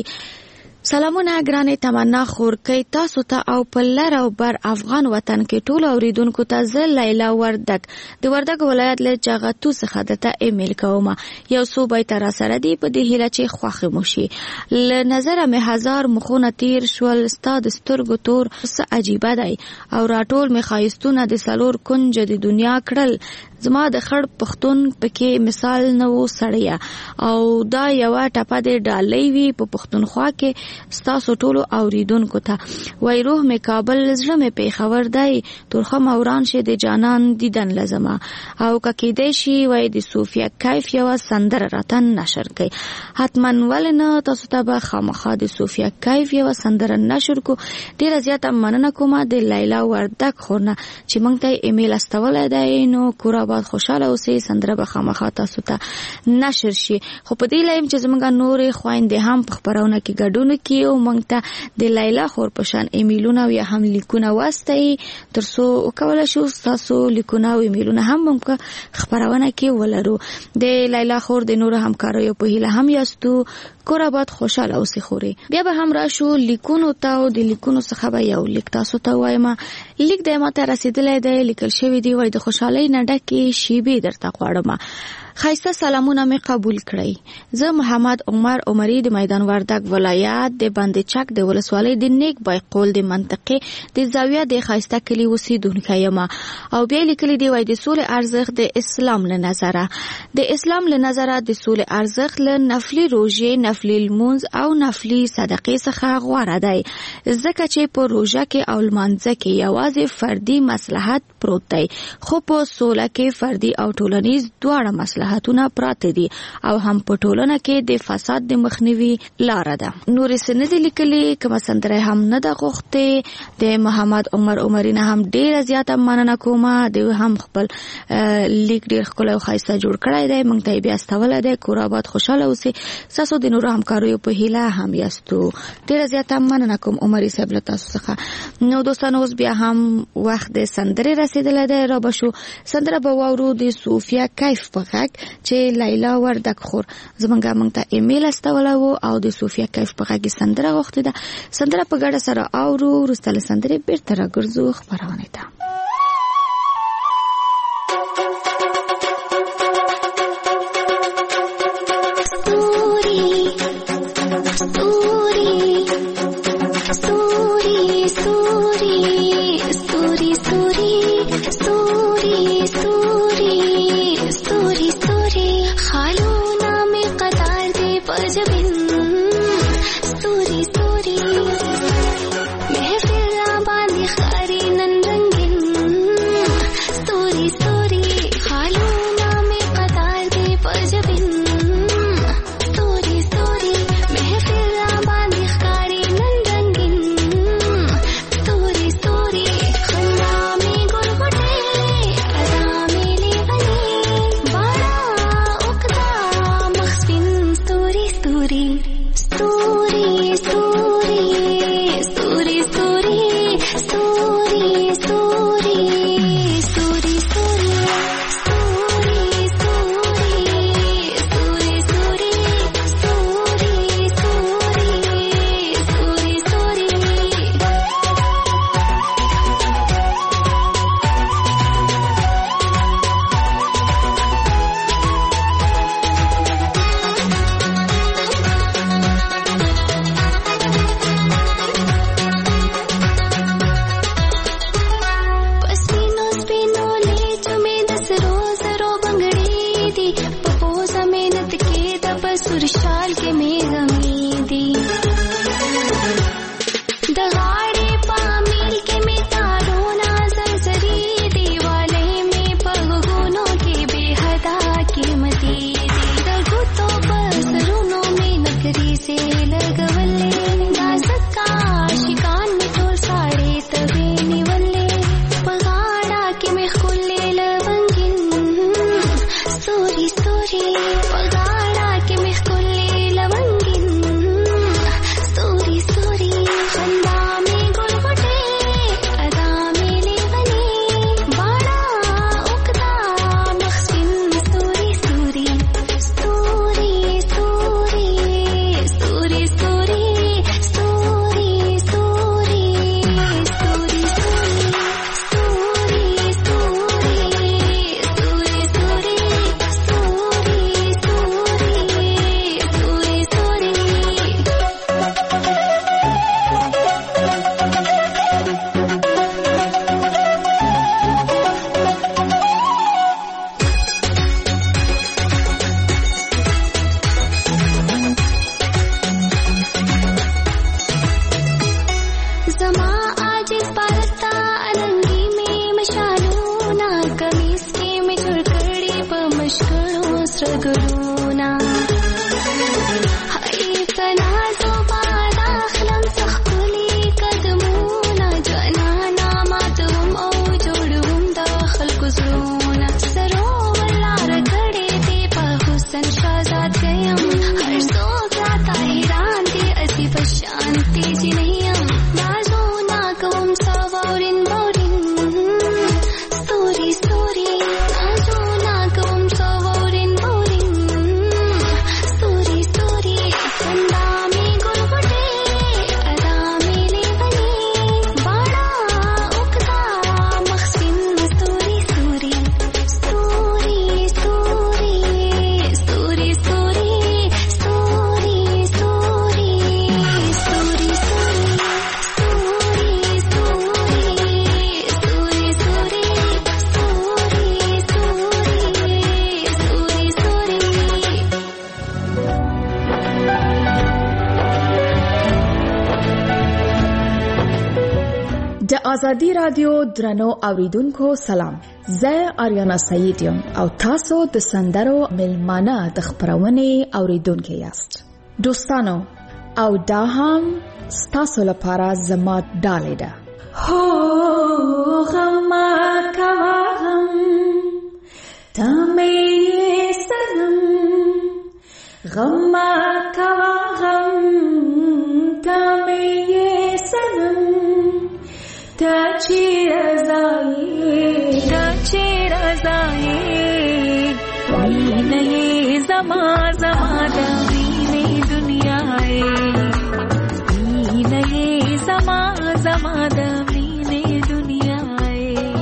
سلامونه ګرانې تمنا خورکۍ تاسو ته او په لر او بر افغان وطن کې ټول اوریدونکو ته زه لیلا وردک د وردک ولایت له جغتو څخه درته ایمیل کوم. یو څو بیت را سره دی په دې هیله چې خوښ مو شي. له نظره مې هزار مخونه تیر شول ستا د سترګو تور څه عجیبه دی او راټول مې ښایستونه د څلور کنجه د دنیا کړل. زما د خړ پښتون پکې مثال نه و سړیا او دا یوه ټپه د ډالۍ وي په پښتونخوا کې ستاسو ټولو اوریدونکو ته. وای روح مې کابل زړه مې پېښور دی ترخه موران شي د جانان دیدن لزما او که کېدی شي وای د صوفیا کیف یوه سندره راته نشر کوي. حتما ولې نه تاسو ته به خامخا د صوفیا کیف یوه سندره نشر کو. ډېره زیاته مننه کوم د لیلا وردک خور نه چې موږ ته ایمیل استولی دی. نو کور آباد خوشحاله اوسئ سندره به خامخا تاسو ته نشر شي. خو په دې لایم چې زموږ نورې خویندې هم په خپرونه کې ګډون کوي او موږ ته د لیلا خور په شان ایمیلونه یا هم لیکونه واستئ تر څو وکولی شو ستاسو لیکونه او ایمیلونه هم موږ خپرونه کې ولرو. د لیلا خور د نورو همکاریو په هیله هم یاستو. کور آباد خوشحاله اوسئ خوري. بیا به هم راشو لیکونو ته او د لیکونو څخه به یو لیک تاسو ته وایم. لیک د ما ته رسیدلی دی لیکل شوی دی وای د خوشحالۍ نه ډکې شیبې درته غواړم. خایسته سلامونه می قبول کړئ. زه محمد عمر عمری د میدان وردک ولایت د بند چک د ولسوالۍ د نیک بایقول د منطقې د زاویه د خایسته کلی اوسیدونکی یم او بیا لیکلی دی وای د سولې ارزښت د اسلام له نظره د اسلام له نظره د سولې ارزښت له نفلي روژې نفلي لمونځ او نفلي صدقې څخه غوره دی ځکه چې په روژه کې او لمانځه کې یوازې فردي مصلحت پروت دی خو په سوله کې فردي او ټولنیز دواړه مصلحت حتونه پراته دي او هم په ټولنه کې د فساد د مخنیوي لار ده. نورې سند لیکلي کوم سندره هم نه د غوښته د محمد عمر عمری نه هم ډیره زیاته مننه کوم. د هم خپل لیک ډیر ښکلی او ښایسته جوړ کړی دی. موږ ته یې بیا استولی دی. کور آباد خوشحاله اوسئ. ستاسو د نورو همکاریو په هیله هم یاستو. ډیره زیاته مننه کوم عمري صاحب له تاسو څخه. نو دوستانو اوس بیا هم وخت د سندرې رسیدلی دی. را به شو سندره به واورو د صوفیا کیف په غږ چې لیلا وردک خور زمونږه موږ ته ایمیل استولی و او د صوفیا کیف په غږ سندره غوښتې ده. سندره په ګډه سره اورو. وروسته له سندرې بیرته راګرځو خپرونې ته. Story, story, فکرونه هی تنازو باد اخلم څخکلی قدمونه جانانا ماتوم او جوړوم د خلکو زړونه سرو ولار کړې دي په حسن شازاد یم هر څوک راته حیران دي اسی په شانتي جنیم نازونه کوم ساورین بورین ستوري ستوري نازونه کوم ساورین بورین ستوري ستوري چندامي ګلغټې ادامي لیونی باڼه اوږده مخسین ستوري ستوري ستوري ستوري ستوري ستوري ستوري ستوري ستوري ستوري د ازادي رادیو درنو اوریدونکو سلام، زه آریانا سعید یم او تاسو د سندرو ملمانه د خبرونې اوریدونکو یاست. دوستانو او دا هم ستاسو لپاره زما ډالۍ ده. هو غم کوا غم تمه سنم غم کوا غم تمه سنم تا چی رضایی تا چی رضایی وینه زما زما د وینې دنیاي وینه زما زما د وینې دنیاي.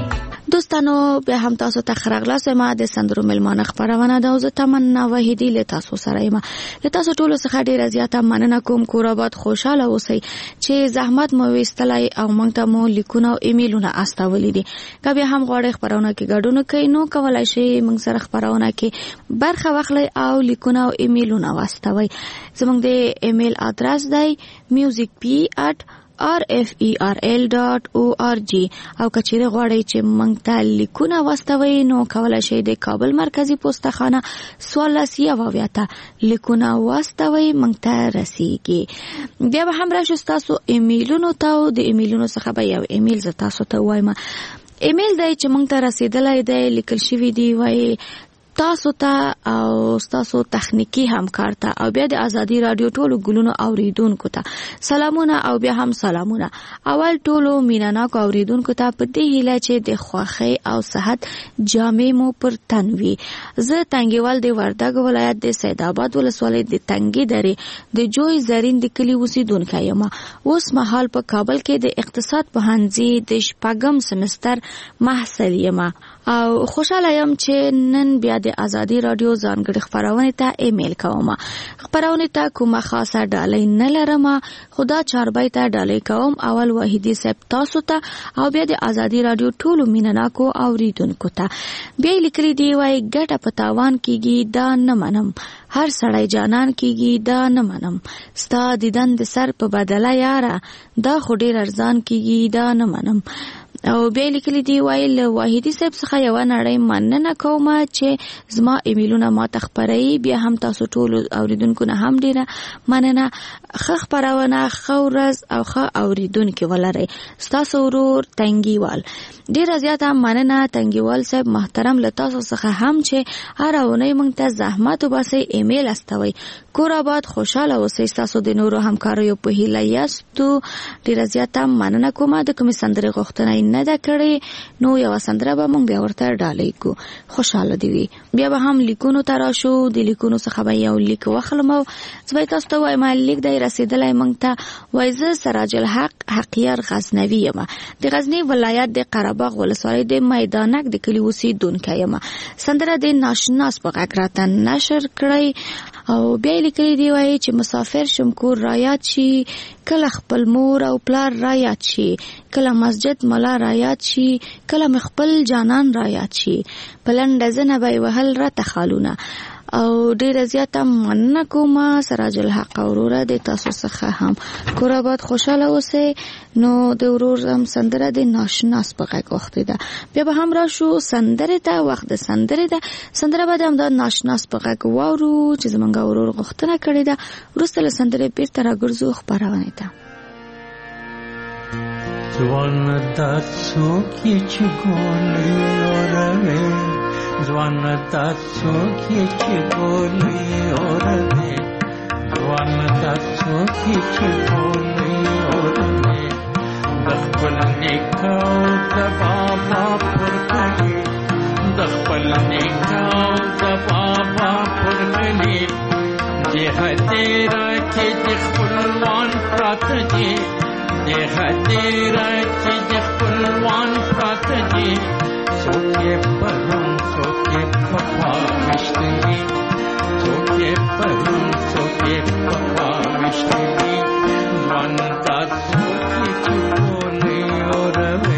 دوستانو به هم تاسو ته خراغلاس ما د سندرو ملمانه خبرونه ده او زه تمنا وحیدی له تاسو سره یم. له تاسو ټولو څخه ډیره زیاته مننه کوم. کور آباد خوشاله اوسئ چې زحمت مو وستلای او موږ ته مو لیکونه او ایمیلونه استولې دي. که به هم غواړئ خبرونه کې ګډون کوئ نو کولای شئ موږ سره خبرونه کې برخه واخلئ او لیکونه او ایمیلونه واستوئ. زموږ د ایمیل ادرس دی music p at r f e r l dot org او کچېره غواړئ چې موږ ته لیکونه واستوئ نو کولای شئ د کابل مرکزی پوسټخانه څوارلس یو ته لیکونه واستوئ موږ ته رسیږي. بیا به هم راشو ستاسو ایمیلونو ته او د ایمیلونو څخه به یو ایمیل زه تاسو ته وایم. ایمیل دی چې موږ ته رسیدلی دی لیکل شوي دی وایي تاسو ته او تاسو تخنیکی همکار ته او بیا د ازادي رادیو ټولو ګلونو اوریدونکو ته سلامونه او بیا هم سلامونه. اول ټولو میناناکو اوریدونکو ته په دې هیله چې د خوښۍ او صحت جامې مو پر تن وي. زه تنګیوال د وردګ ولایت د سید آباد ولسوالۍ د تنګي درې د جوی زرین د کلی اوسیدونکی یم. اوس مهال په کابل کې د اقتصاد پوهنځي د شپږم سمستر محصل یم او خوشاله یم چې نن بیا د ازادي رادیو ځانګړي خبرونه ته ایمیل کوم. خبرونه ته کومه خاصه ډالۍ نه لرم، خدا چاربای ته ډالۍ کوم. اول واحدی صاحب تاسو ته او بیا د ازادي رادیو ټولو مینناکو اوریدونکو ته. بیا لیکلي دی وای ګټه پتاوان کیږي دا نه منم، هر سړی جانان کیږي دا نه منم، ستا دیدن د سر په بدله یاره دا خو ډیر ارزان کیږي دا نه منم. او بیا لیکلی دی وای له واحدی صاحب څخه یو نړۍ مننه کوم چې زما ایمیلونه ما ته خبري. بیا هم تاسو ټول اوریدونکو نه هم ډیره مننه. ښه خبرونه ښه ورځ او ښه اوریدونکو ولرئ. ستاسو ورور تنګیوال. ډیره زیاته مننه تنګیوال صاحب محترم. له تاسو څخه هم چې هر اونۍ موږ ته زحمت وباسئ ایمیل استوئ. کور آباد خوشاله اوسئ. تاسو د نورو همکارو په هیله یاستو. ډیره زیاته مننه کوم. د کومې سندرې غوښتنه نه ده کړې نو یو سندره به موږ بیا ورته ډالۍ کو. خوشاله دی وي. بیا به هم لیکونو ته راشو. د لیکونو څخه به یو لیک واخلم او زه تاسو ته وایم لیک دی رسیدلی موږ ته. وای زه سراج الحق حقیار غزنوي یم. د غزنی ولایت د قرهباغ ولسوالۍ د میدانک د کلی اوسیدونکی یم. سندره د ناشناس په غږ راته نشر کړی او بیا لیکلی دی وای چې مسافر شم کور را یاد شي، کله خپل مور او پلار را یاد شي، کله مسجد ملا را یاد شي، کله خپل جانان را یاد شي، پلنډ زنه به وهل را تخالونه او ډیر زیاته مننه کوم سراج الحق اوروره د تاسو څخه هم کوراباد خوشاله اوسئ. نو د ورور هم سندره د ناشناس په غږ وخت ده بیا به هم راشو سندره ته وخت د سندره ده سندره به هم د ناشناس په غږ واورو چې زمونږ ورور غوښتنه کړې ده. وروسته له سندرې بیرته راګرځو خپرونې ته. ځوان دا څوک یې چې ګولۍ اوروي ځوان دا څوک یې چې ګولۍ اوروي ځوان دا څوک یې چې ګولۍ اوروي د خپل نیکه او د بابا پر کلي د خپل نیکه او د بابا پر کلي جهتې را چې د خپلوان پراته دي جهتې را چې د خپلوان پراته دي څوک یې پرون څوک یې په خوا ویشته دي څوک یې پرون څوک یې په خوا ویشته دي ځوان دا څوک یې چې ګولۍ اوروي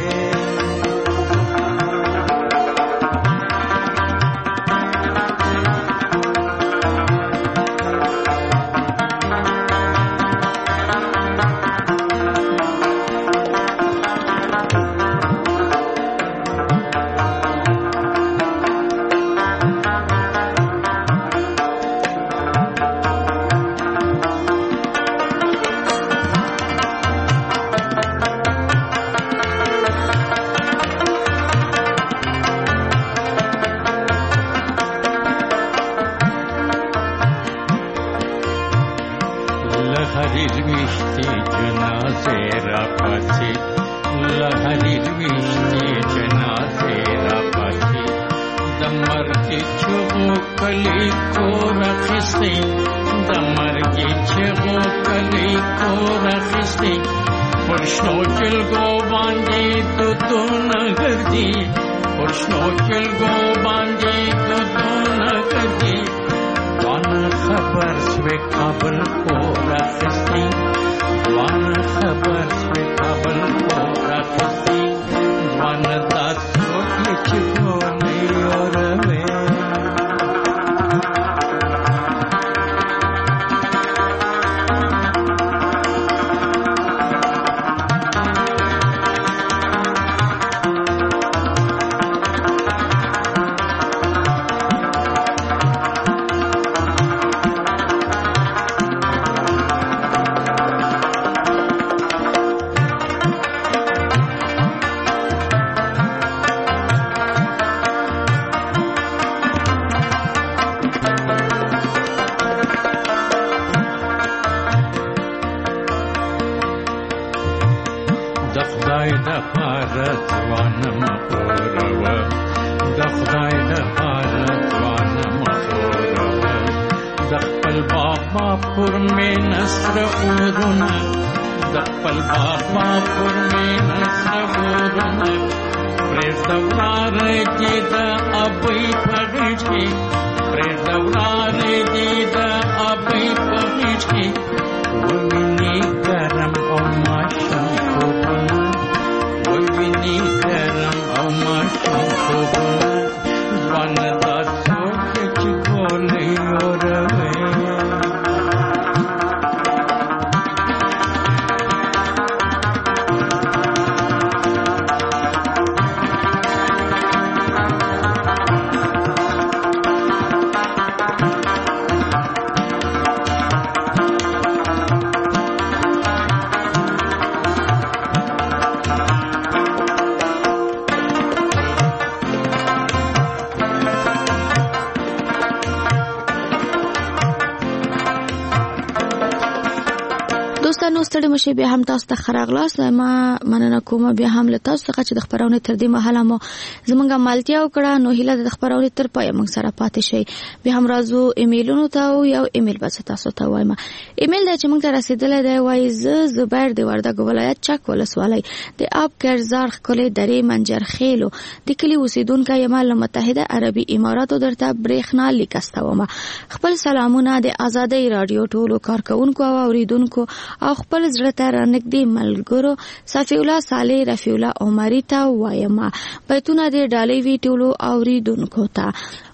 ستړي مشه بیا هم تاسو ته خراغلاس ما مننه کوم بیا هم له تاسو څخه چې د خبرونه تر دې مهاله مو زمونږه مالتیا وکړه نو هیله د خبرونه تر پای موږ سره پاتې شي. بیا هم راځو ایمیلونو ته او یو ایمیل بس تاسو ته وایم. ایمیل د چې موږ ته رسیدلې دی وای ز زبیر د وردګ ولایت چک ولسوالۍ د آب کرزار خلې درې منجر خېلو د کلی اوسیدونکو یمال متحده عربي اماراتو درته برېښنا لیکستوم. خپل سلامونه د ازادۍ رادیو ټولو کارکونکو او اوریدونکو او خپل زړه ته رانږدې ملګرو صفی الله صالح رفیع الله عمری ته وایم. بیتونه د ډالۍ وی ټولو اوریدونکو ته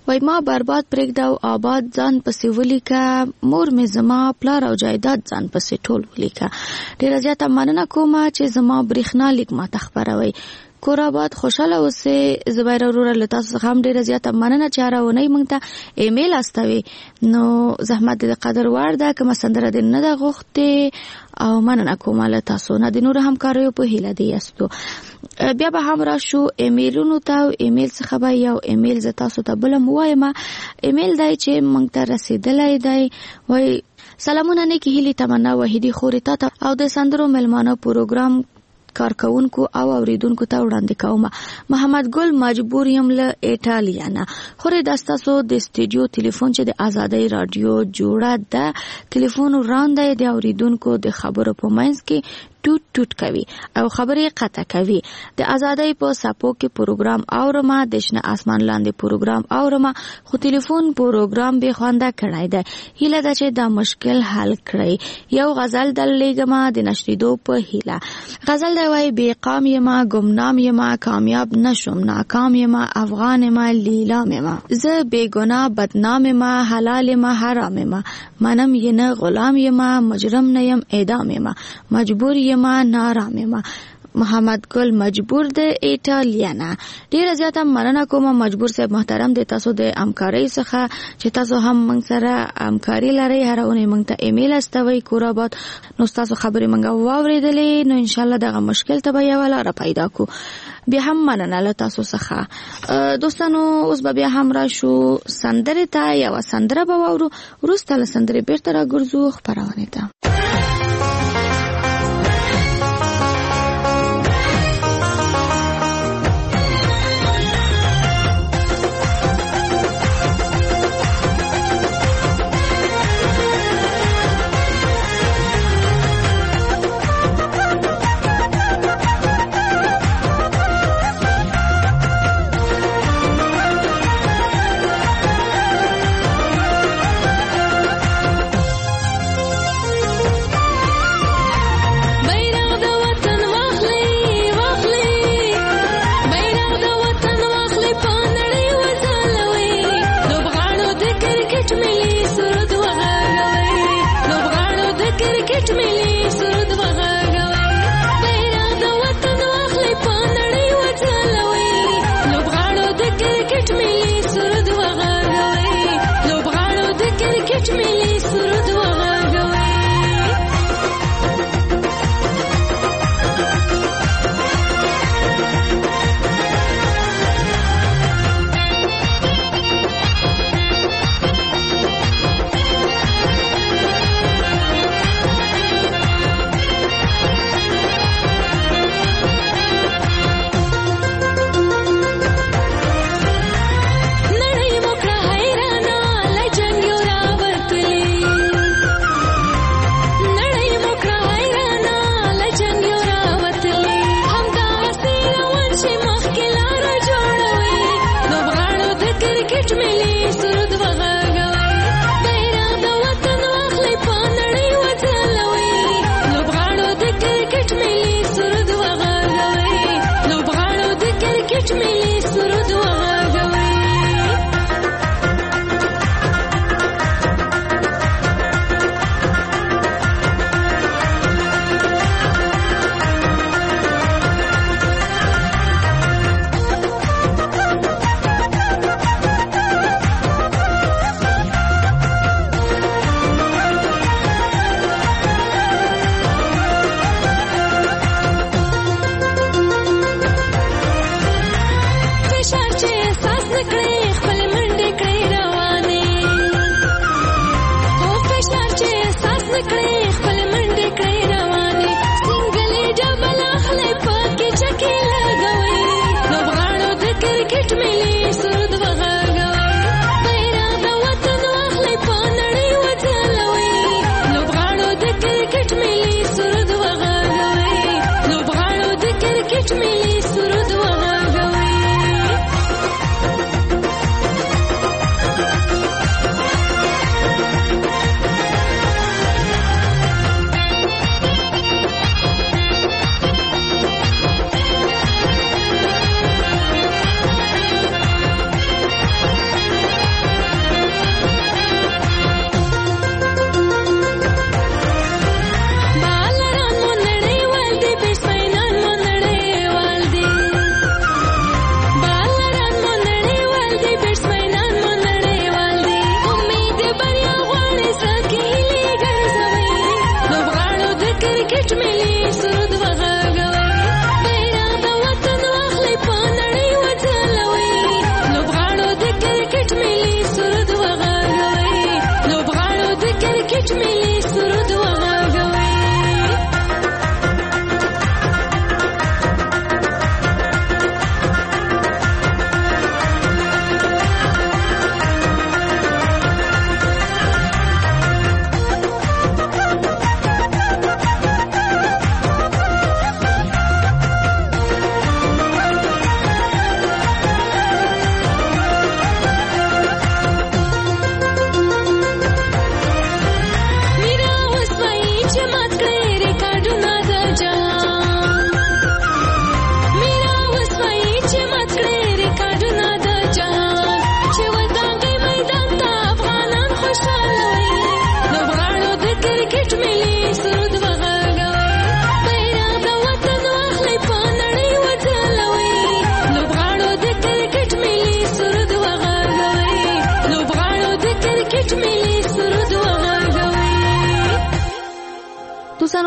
وای ما برباد پرېږده او آباد ځان پسې ولیکه، مور مې زما پلار او جایداد ځان پسې ټول ولیکه. ډېره زیاته مننه کومه چې زما برېښنا لیک ماته خپروئ. کور آباد خوشاله اوسئ. زبیر وروره له تاسو څخه هم ډېره زیاته مننه چې هره اونۍ موږ ته ایمیل استوئ. نو زحمت دې د قدر وړ ده. کومه سندره دې نه ده غوښتې او مننه کومه له تاسو نه. د نورو همکاریو په هیله دې یاستو. بیا به هم راشو ایمیلونو ته او ایمیل څخه به یو ایمیل زه تاسو ته بله م وایم. ایمیل دی چې موږ ته رسېدلی دی. وایي سلامونه، نیکې هیلې، تمنا وحیدي خورې تا ته او د سندرو مېلمانه پروګرام کارکونکو او اوریدونکو ته وړاندې کوم. محمد ګل مجبور یم له ایټالیا نه. خورې دا ستاسو د استودیو ټلیفون چې د آزادۍ رادیو جوړه ده، ټلیفون وران دی، د اوریدونکو د خبرو په منځ کې ټوټ ټوټ کوي او خبرې قطع کوي. د آزادۍ په ساپو کې پروګرام اورم، د شنه اسمان لاندې پروګرام اورم، خو ټلیفون پروګرام به خوانده کړای دی. هیله ده چې دا مشکل حل کړئ. یو غزل دل لګما د نشریدو په هیله. غزل دی وای بې قام یما، ګمنام یما، کامیاب نشم، ناکام یما، افغان یما، لیلام یما، زه بې ګناه بدنام یما، حلال یما، حرام یما، منم یې نه غلام یما، مجرم نه یم اعدام یما، مجبور یما نارام یما. محمد ګل مجبور د ایټالیا نه. ډیره زیاته مننه کوم مجبور صاحب محترم د تاسو د همکارۍ څخه چې تاسو هم موږ سره همکاري لرئ. هره اونۍ موږ ته ایمیل استوئ کور آباد. نو تاسو خبرې موږ واورېدلې، نو انشاءالله دغه مشکل ته به یوه لاره پیدا کو. بیا هم مننه له تاسو څخه. دوستانو اوس به بیا هم راشو سندرې ته. یوه سندره به واورو، وروسته له سندرې بیرته راګرځو خپرونې ته.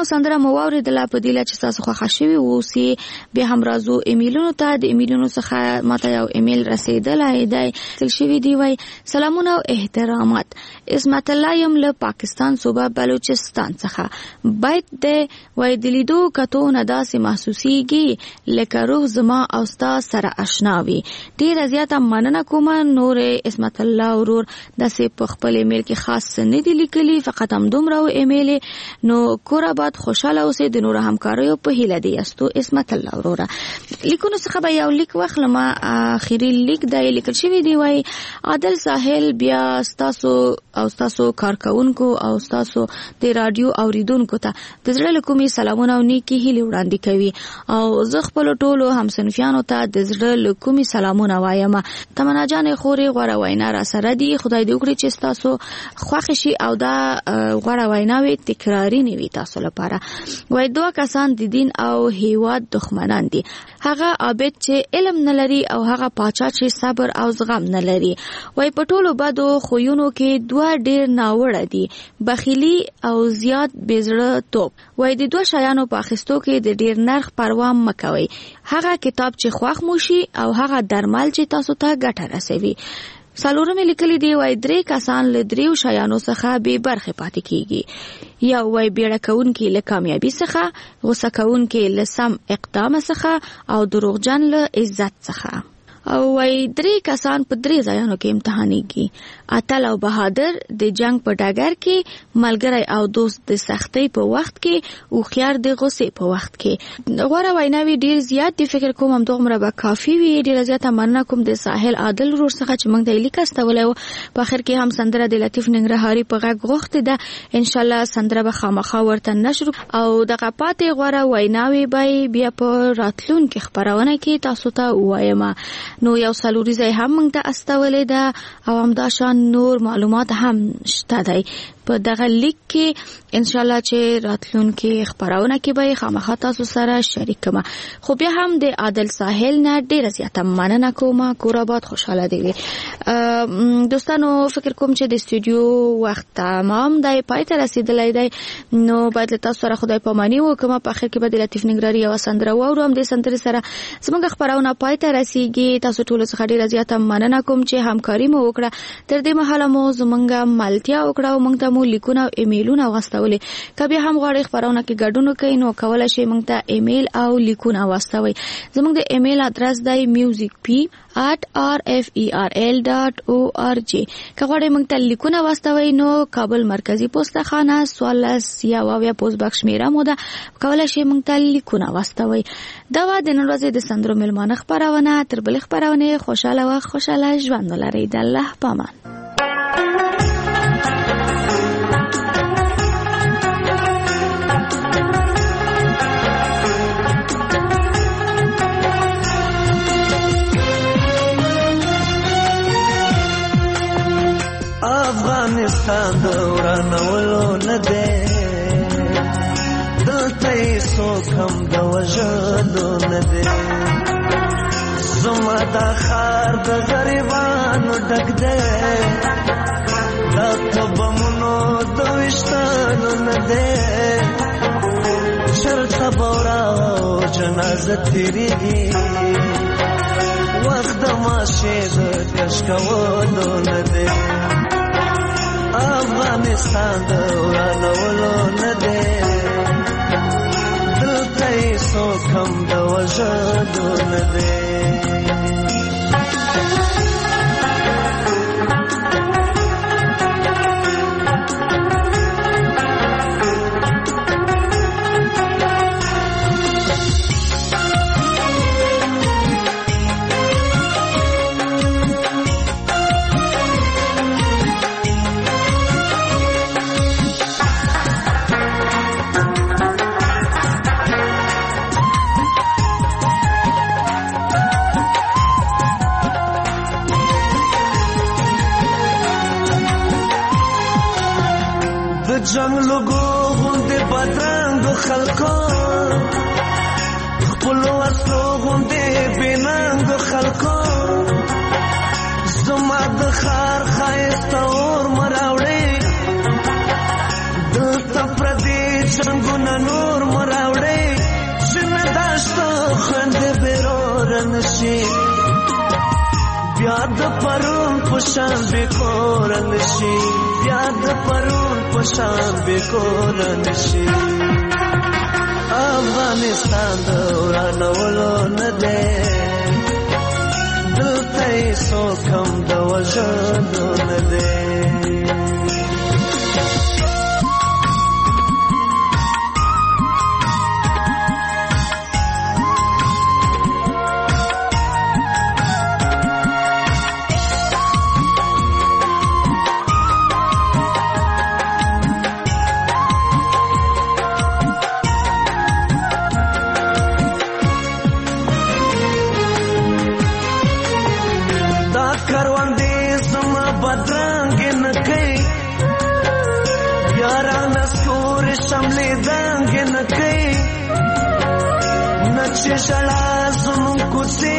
سندره مو واوریدله په دې چې تاسو خوښ شوي اوسئ. بیا هم راځو ایمیلونو ته. د ایمیلونو څخه ماته یو ایمیل رسیدلی دی تل شوي دی وای سلامونه او احترامات. عصمت الله یم له پاکستان صوبه بلوچستان څخه. باید د وای د لیدو کتو نه داسې محسوسیږي لکه روح زما او ستا سره آشنا وي. ډېره زیاته مننه کوم. نور عصمت الله ورور داسې په خپل ایمیل کې خاص نه دی لیکلی، فقط هم دومره و ایمیل. نو کور آباد خوشاله اوسئ. د نور همکاریو په هیله دی یاستو عصمت الله وروره. لیکونو څخه به یو لیک واخلم. اخیری لیک دی لیکل شوی دی وای عادل ساحل بیا ستاسو او ستاسو کارکونکو او ستاسو د رادیو اوریدونکو ته د زړه له کومې سلامونه او نیکی هیلې وړاندې کوي او زه خپل ټولو همصنفیانو ته د زړه له کومې سلامونه وایم. تمنا جان خوري غوړه وینا را سره دی. خدای دې وکړي چې تاسو خوښ شي او دا غوړه ویناوي تکراری نه وي تاسو لپاره. وای دوه کسان د دین او هیواد دښمنان دي. هغه عابد چې علم نه لري او هغه پاچا چې صبر او زغم نه لري. وای په ټولو بدو خویونو کې دوه ډیر ناوړه دي، بخیلی او زیات بزړه توپ. وای د دوه شیانو په اخیستو کې د ډیر نرخ پروا مکوئ. هغه کتاب چې خوښ مو شي او هغه درمل چې تاسو ته ګټه رسوي. څلورم لیکلي دی وای درې کسان له دریو شیانو څخه بې برخې پاتې کیږي. یو وای بیړه کوونکي له کامیابی څخه، غوسه کوونکي له سم اقدام څخه او دروغجن له عزت څخه. او وای درې کسان په درې ځایونو کې امتحانېږي. اتل او بهادر د جنگ په ډګر کې، ملګری او دوست د سختۍ په وخت کې، او خيار د غوسې په وخت کې. غوړه ویناوي ډیر زیات دی. فکر کوم هم دغه مربع کافی وی. ډیر زیات مننه کوم د ساحل عادل ورور څخه چې موږ د لیک استولای او په اخر کې هم سندره د لطیف ننګرهاري په غږ غوښته ده. ان شاء الله سندره به خامخا ورته نشر او دغه پاتې غوړه ویناوي به بیا په راتلونکي خبرونه کې تاسو ته وایم. نو یو سلوریزه هم موږ ته استولې ده او هم دا شان نور معلومات هم شته دی په دغه لیک کې. ان شاء الله چې راتلونکي خبرونه کې به خامخا تاسو سره شریک کما. خو بیا هم د عادل ساحل نه ډیره زیاته مننه کوم. کور آباد خوشاله دی. دوستانو فکر کوم چې د استودیو وخت تمام دی، پای ته رسیدلی دی. نو باید تاسو سره خدای پاماني وکم. په اخر کې به د لطیف ننګرهاري او سندره واورم. د سندره سره زموږ خبرونه پای ته رسیږي. تاسو ټول څخه ډیره زیاته مننه کوم چې همکاري مو وکړه. تر دې مهاله مو زمونږ ملتیا وکړه او موږ ته مو لیکونه او ایمیلونه واستولې. کبه هم غواړئ خبرونه کې ګډون کوئ نو کولای شئ موږ ته ایمیل او لیکونه واستوئ. زموږ د ایمیل ادرس دی musicp at r f e r l dot org. که غواړئ موږ ته لیکونه واستوئ نو کابل مرکزی پوسټه خانه سوالس یا واویا پوسټ باکس میرا موده کولای شئ موږ ته لیکونه واستوئ. دا و د نن ورځې د سندرو ملمانه خبرونه. تر بل خبرونه خوشاله و خوشاله ژوند ولرئ. د الله پامان. افغانستان دورانولو نه دی، دلته یې څوک هم د وژلو نه دی. زما دا ښار د غریبانو ډک دی، دا په بمونو د ویشتلو نه دی. چېرته به ورا جنازه تېرېږي، وخت د ماشې د کش کولو نه دی. افغانستان د ورانولو نه دی، دلته یې څوک هم د وژلو نه دی. جنگ لګو غوندې بدرنګو خلکو، خپلو اصلو غوندې بېننګو خلکو. زما د ښار ښایسته اور مه راوړې، دلته پردي جنګونه نور نشي بیا د پرون پشان به کور نشي بیا د پرون پشان به کور نشي افغانستان د ورانولو نه دی دلته سو کم د وژنو نه دی چې شړا زمون کوڅې